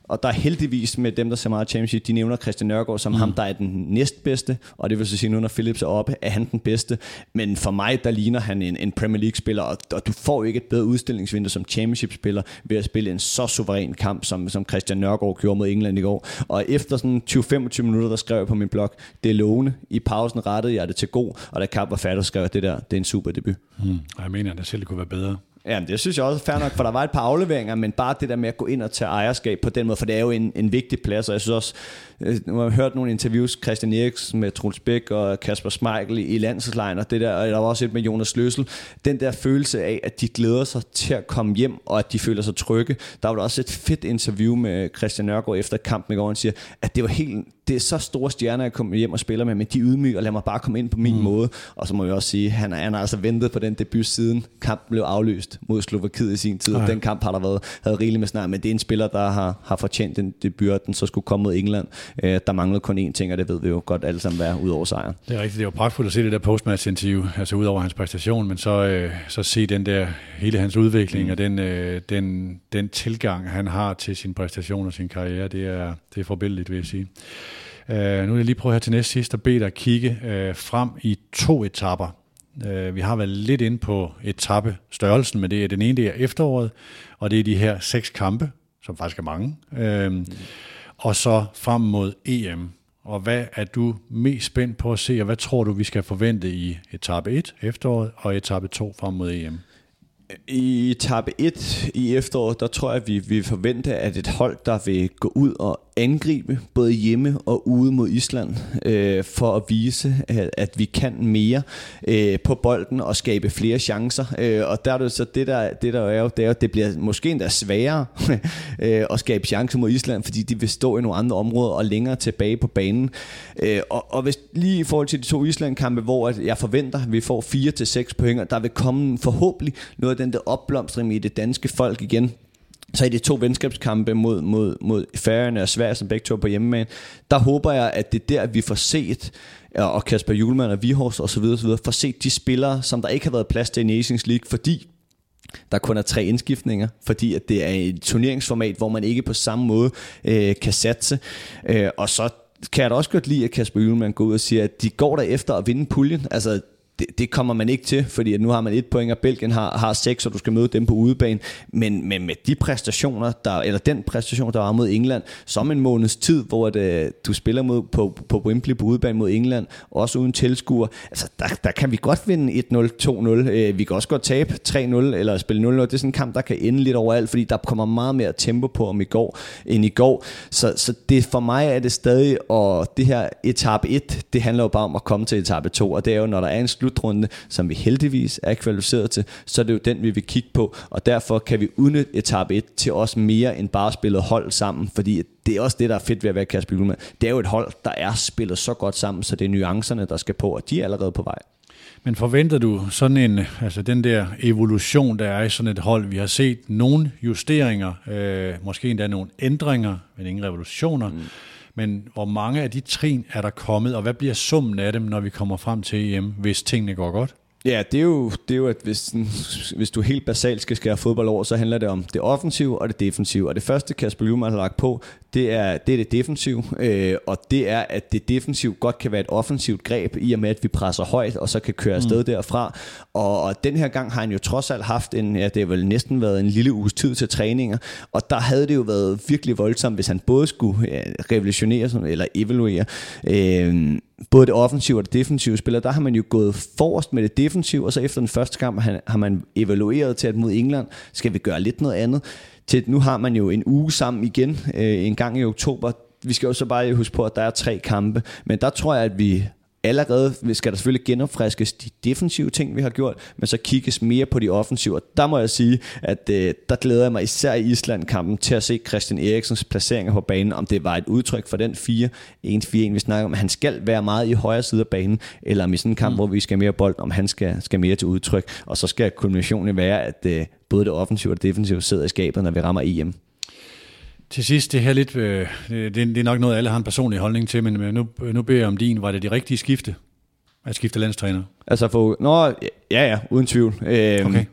og der er heldigvis med dem, der ser meget championship, de nævner Christian Nørgaard som mm. ham, der er den næstbedste, og det vil så sige, nu når Phillips er oppe, er han den bedste. Men for mig, der ligner han en, en Premier League-spiller, og, og du får ikke et bedre udstillingsvindue som championship-spiller ved at spille en så suveræn kamp, som, som Christian Nørgaard gjorde mod England i går. Og efter sådan tyve til femogtyve minutter, der skrev jeg på min blog, det er lovende. I pausen rettede jeg det til god, og da kamp var færdig, skrev jeg det der, det er en super debut. Mm. Jeg mener, at det selv kunne være bedre. Ja, det synes jeg også er fair nok, for der var et par afleveringer, men bare det der med at gå ind og tage ejerskab på den måde, for det er jo en, en vigtig plads, og jeg synes også, nu har jeg hørt nogle interviews, Christian Eriksen med Troels Bæk og Kasper Schmeichel i landsholdslejren, og det der, og der var også et med Jonas Løssel, den der følelse af, at de glæder sig til at komme hjem, og at de føler sig trygge. Der var der også et fedt interview med Christian Nørgaard efter kampen i går, og han siger, at det var helt, det er så store stjerner, jeg kommer hjem og spiller med, men de ydmyger og lader mig bare komme ind på min mm. måde. Og så må jeg også sige, han, han har altså ventet på den debut siden kampen blev afløst mod Slovakiet i sin tid. Ej. Den kamp har der været, havde rigeligt med snak, men det er en spiller, der har, har fortjent den debut, at den så skulle komme mod England. Øh, der manglede kun én ting, og det ved vi jo godt alle sammen være ud over sejren. Det er rigtigt, det var pragtfuldt at se det der postmatch-interview, altså ud over hans præstation, men så, øh, så se den der, hele hans udvikling mm. og den, øh, den, den tilgang, han har til sin præstation og sin karriere, det er, det er forbilledligt, vil jeg sige. Uh, nu vil jeg lige prøve her til næst sidst at bede dig kigge uh, frem i to etapper. Uh, vi har været lidt inde på etappestørrelsen, men det er den ene, det er efteråret, og det er de her seks kampe, som faktisk er mange, uh, mm. og så frem mod E M. Og hvad er du mest spændt på at se, og hvad tror du, vi skal forvente i etape et, efteråret, og etape to frem mod E M? I etape et i efteråret, der tror jeg, at vi vil forvente, at et hold, der vil gå ud og angribe, både hjemme og ude mod Island, øh, for at vise, at, at vi kan mere øh, på bolden og skabe flere chancer. Øh, og der er det så det, der, det der er jo, det er jo, det bliver måske endda sværere øh, at skabe chancer mod Island, fordi de vil stå i nogle andre områder og længere tilbage på banen. Øh, og, og hvis lige i forhold til de to Island-kampe, hvor jeg forventer, at vi får fire til seks point, der vil komme forhåbentlig noget af den der opblomstring i det danske folk igen. Så i de to venskabskampe mod, mod, mod Færøerne og Sverige, som begge to på hjemmebane, der håber jeg, at det er der, vi får set, og Kasper Hjulmand og Vihorst og så videre, så videre, får set de spillere, som der ikke har været plads til i Nations League, fordi der kun er tre indskiftninger, fordi at det er et turneringsformat, hvor man ikke på samme måde øh, kan satse. Øh, og så kan jeg da også godt lide, at Kasper Hjulmand går ud og siger, at de går der efter at vinde puljen. Altså, Det, det kommer man ikke til, fordi at nu har man et point, og Belgien har, har seks, og du skal møde dem på udebane. Men, men med de præstationer, der, eller den præstation, der var mod England, som en måneds tid, hvor det, du spiller mod, på, på Wembley på udebane mod England, også uden tilskuer, altså der, der kan vi godt vinde et nul, to nul. Vi kan også godt tabe tre nul, eller spille nul nul. Det er sådan en kamp, der kan ende lidt overalt, fordi der kommer meget mere tempo på om i går, end i går. Så, så det, for mig er det stadig, og det her etape et, det handler jo bare om at komme til etape to, og det er jo, når der er en slutrunde, som vi heldigvis er kvalificeret til, så er det jo den, vi vil kigge på, og derfor kan vi udnytte etape et til også mere end bare spillet hold sammen, fordi det er også det, der er fedt ved at være Kasper Hjulmand. Det er jo et hold, der er spillet så godt sammen, så det er nuancerne, der skal på, og de er allerede på vej. Men forventer du sådan en, altså den der evolution, der er i sådan et hold? Vi har set nogle justeringer, øh, måske endda nogle ændringer, men ingen revolutioner. Mm. Men hvor mange af de trin er der kommet, og hvad bliver summen af dem, når vi kommer frem til E M, hvis tingene går godt? Ja, det er jo, det er jo at hvis, hvis du helt basalt skal skære fodbold over, så handler det om det offensive og det defensive. Og det første, Kasper Hjulmand har lagt på, det er det, er det defensive. Øh, og det er, at det defensive godt kan være et offensivt greb, i og med, at vi presser højt, og så kan køre afsted mm. derfra. Og, og den her gang har han jo trods alt haft en, ja, det har vel næsten været en lille uges tid til træninger. Og der havde det jo været virkelig voldsomt, hvis han både skulle ja, revolutionere eller evaluere øh, både det offensive og det defensive spiller. Der har man jo gået forrest med det defensive, og så efter den første kamp har man evalueret til, at mod England skal vi gøre lidt noget andet. Til nu har man jo en uge sammen igen, øh, en gang i oktober. Vi skal jo så bare huske på, at der er tre kampe, men der tror jeg, at vi allerede skal der selvfølgelig genopfriskes de defensive ting, vi har gjort, men så kigges mere på de offensive. Og der må jeg sige, at øh, der glæder jeg mig især i Island-kampen til at se Christian Eriksens placeringer på banen, om det var et udtryk for den fire en fire en, vi snakker om, at han skal være meget i højre side af banen, eller om i sådan en kamp, mm. hvor vi skal mere bold, om han skal, skal mere til udtryk. Og så skal kulminationen være, at øh, både det offensive og det defensive sidder i skabet, når vi rammer E M. Til sidst, det her lidt, øh, det, det er nok noget, alle har en personlig holdning til, men nu, nu beder jeg om din. Var det de rigtige skifte at skifte landstræner? Altså for, nå, ja, ja, uden tvivl. Øh, okay. det,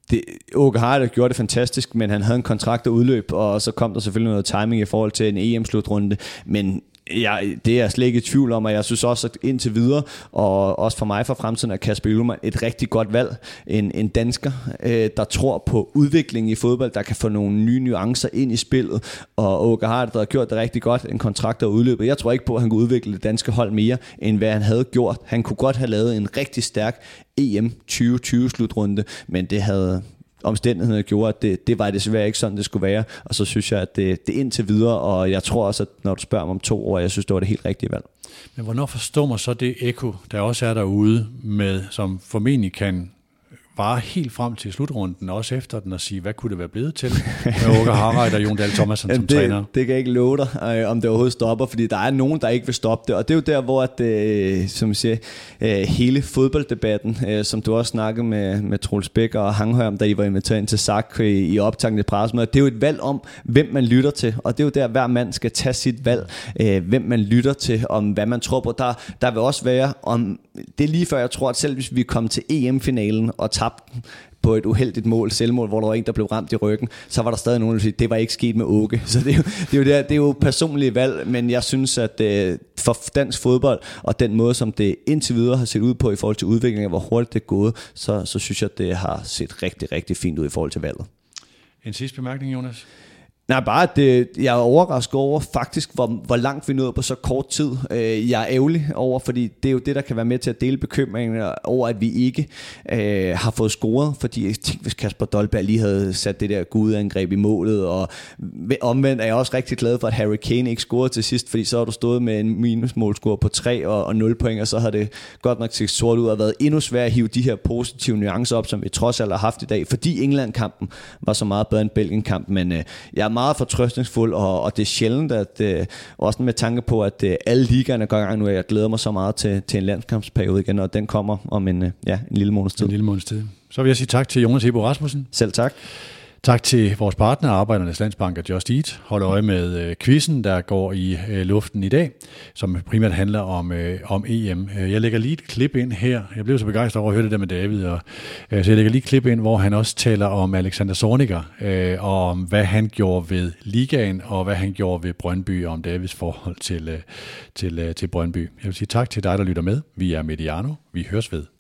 det, Åke Harder gjorde det fantastisk, men han havde en kontrakt der udløb, og så kom der selvfølgelig noget timing i forhold til en E M-slutrunde, men jeg, det er jeg slet ikke i tvivl om, og jeg synes også, at indtil videre, og også for mig for fremtiden, er Kasper Hjulmand et rigtig godt valg. En, en dansker, øh, der tror på udviklingen i fodbold, der kan få nogle nye nuancer ind i spillet, og Åke Harder, der har gjort det rigtig godt, en kontrakt der udløbet. Jeg tror ikke på, at han kunne udvikle det danske hold mere, end hvad han havde gjort. Han kunne godt have lavet en rigtig stærk E M tyve tyve-slutrunde, men det havde omstændighederne gjorde, at det, det var desværre ikke sådan, det skulle være. Og så synes jeg, at det, det er indtil videre, og jeg tror også, at når du spørger mig om to år, jeg synes, det var det helt rigtige valg. Men hvornår forstår man så det ekko, der også er derude, med, som formentlig kan vare helt frem til slutrunden, også efter den, og sige, hvad kunne det være blevet til med Åke Harder og Jon Dahl Tomasson som det, træner? Det kan jeg ikke love dig, øh, om det overhovedet stopper, fordi der er nogen, der ikke vil stoppe det, og det er jo der, hvor at, øh, som jeg siger, øh, hele fodbolddebatten, øh, som du også snakkede med, med Troels Bæk og Hanghøj om, da I var inviteret ind til S A C i, i optakten til pressemøder, det er jo et valg om, hvem man lytter til, og det er jo der, hver mand skal tage sit valg, øh, hvem man lytter til, om hvad man tror på. Der, der vil også være, om det er lige før, jeg tror, at selv hvis vi kom til E M-finalen og tabte på et uheldigt mål, selvmål, hvor der var en, der blev ramt i ryggen, så var der stadig nogen, der siger, det var ikke sket med Åke. Så det er jo, det er jo, der, det er jo personlige valg, men jeg synes, at øh, for dansk fodbold, og den måde, som det indtil videre har set ud på i forhold til udviklingen af, hvor hurtigt det er gået, så, så synes jeg, at det har set rigtig, rigtig fint ud i forhold til valget. En sidste bemærkning, Jonas? Nej, bare at det, jeg er overrasket over faktisk, hvor, hvor langt vi nåede på så kort tid. Jeg er ærgerlig over, fordi det er jo det, der kan være med til at dele bekymringen over, at vi ikke øh, har fået scoret. Fordi jeg tænkte, hvis Kasper Dolberg lige havde sat det der gudangreb i målet, og omvendt er jeg også rigtig glad for, at Harry Kane ikke scorede til sidst, fordi så har du stået med en minusmålscore på tre og, og nul point, og så har det godt nok set sort ud og været endnu svært at hive de her positive nuancer op, som vi trods alt har haft i dag, fordi England-kampen var så meget bedre end Belgien-kampen, men øh, jeg er meget fortrøstningsfuld, og, og det er sjældent, at øh, også med tanke på, at øh, alle ligaerne går i gang nu, og jeg glæder mig så meget til, til en landskampsperiode igen, og den kommer om en, øh, ja, en lille måneds tid. En lille måneds tid. Så vil jeg sige tak til Jonas Hebo Rasmussen. Selv tak. Tak til vores partner, Arbejdernes Landsbank og Just Eat. Hold øje med øh, quizzen, der går i øh, luften i dag, som primært handler om, øh, om E M. Jeg lægger lige et klip ind her. Jeg blev så begejstret over at høre det der med David. Og, øh, så jeg lægger lige et klip ind, hvor han også taler om Alexander Zorniger, øh, og om hvad han gjorde ved ligaen, og hvad han gjorde ved Brøndby, og om Davids forhold til, øh, til, øh, til Brøndby. Jeg vil sige tak til dig, der lytter med. Vi er Mediano. Vi høres ved.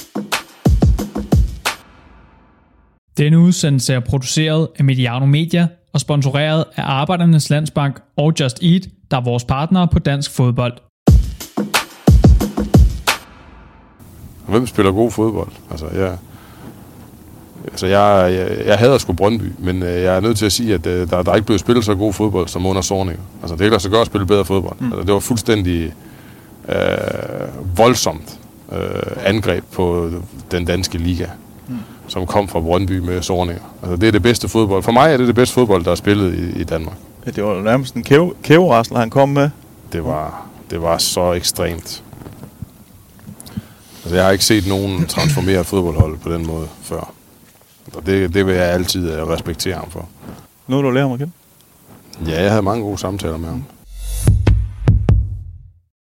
Denne udsendelse er produceret af Mediano Media og sponsoreret af Arbejdernes Landsbank og Just Eat, der er vores partnere på dansk fodbold. Hvem spiller god fodbold? Altså, jeg, altså jeg, jeg, jeg hader sgu Brøndby, men jeg er nødt til at sige, at der, der er ikke blevet spillet så god fodbold som under Zorniger. Altså, det er ikke lade sig gøre at spille bedre fodbold. Mm. Altså, det var fuldstændig øh, voldsomt øh, angreb på den danske liga. Mm. Som kom fra Brøndby med Zorniger. Altså, det er det bedste fodbold. For mig er det det bedste fodbold, der er spillet i, i Danmark. Ja, det var nærmest en kæve, kæverasler, han kom med. Det var, det var så ekstremt. Altså, jeg har ikke set nogen transformere fodboldhold på den måde før. Og det, det vil jeg altid respektere ham for. Noget, du lærer ham at kende? Ja, jeg havde mange gode samtaler med ham.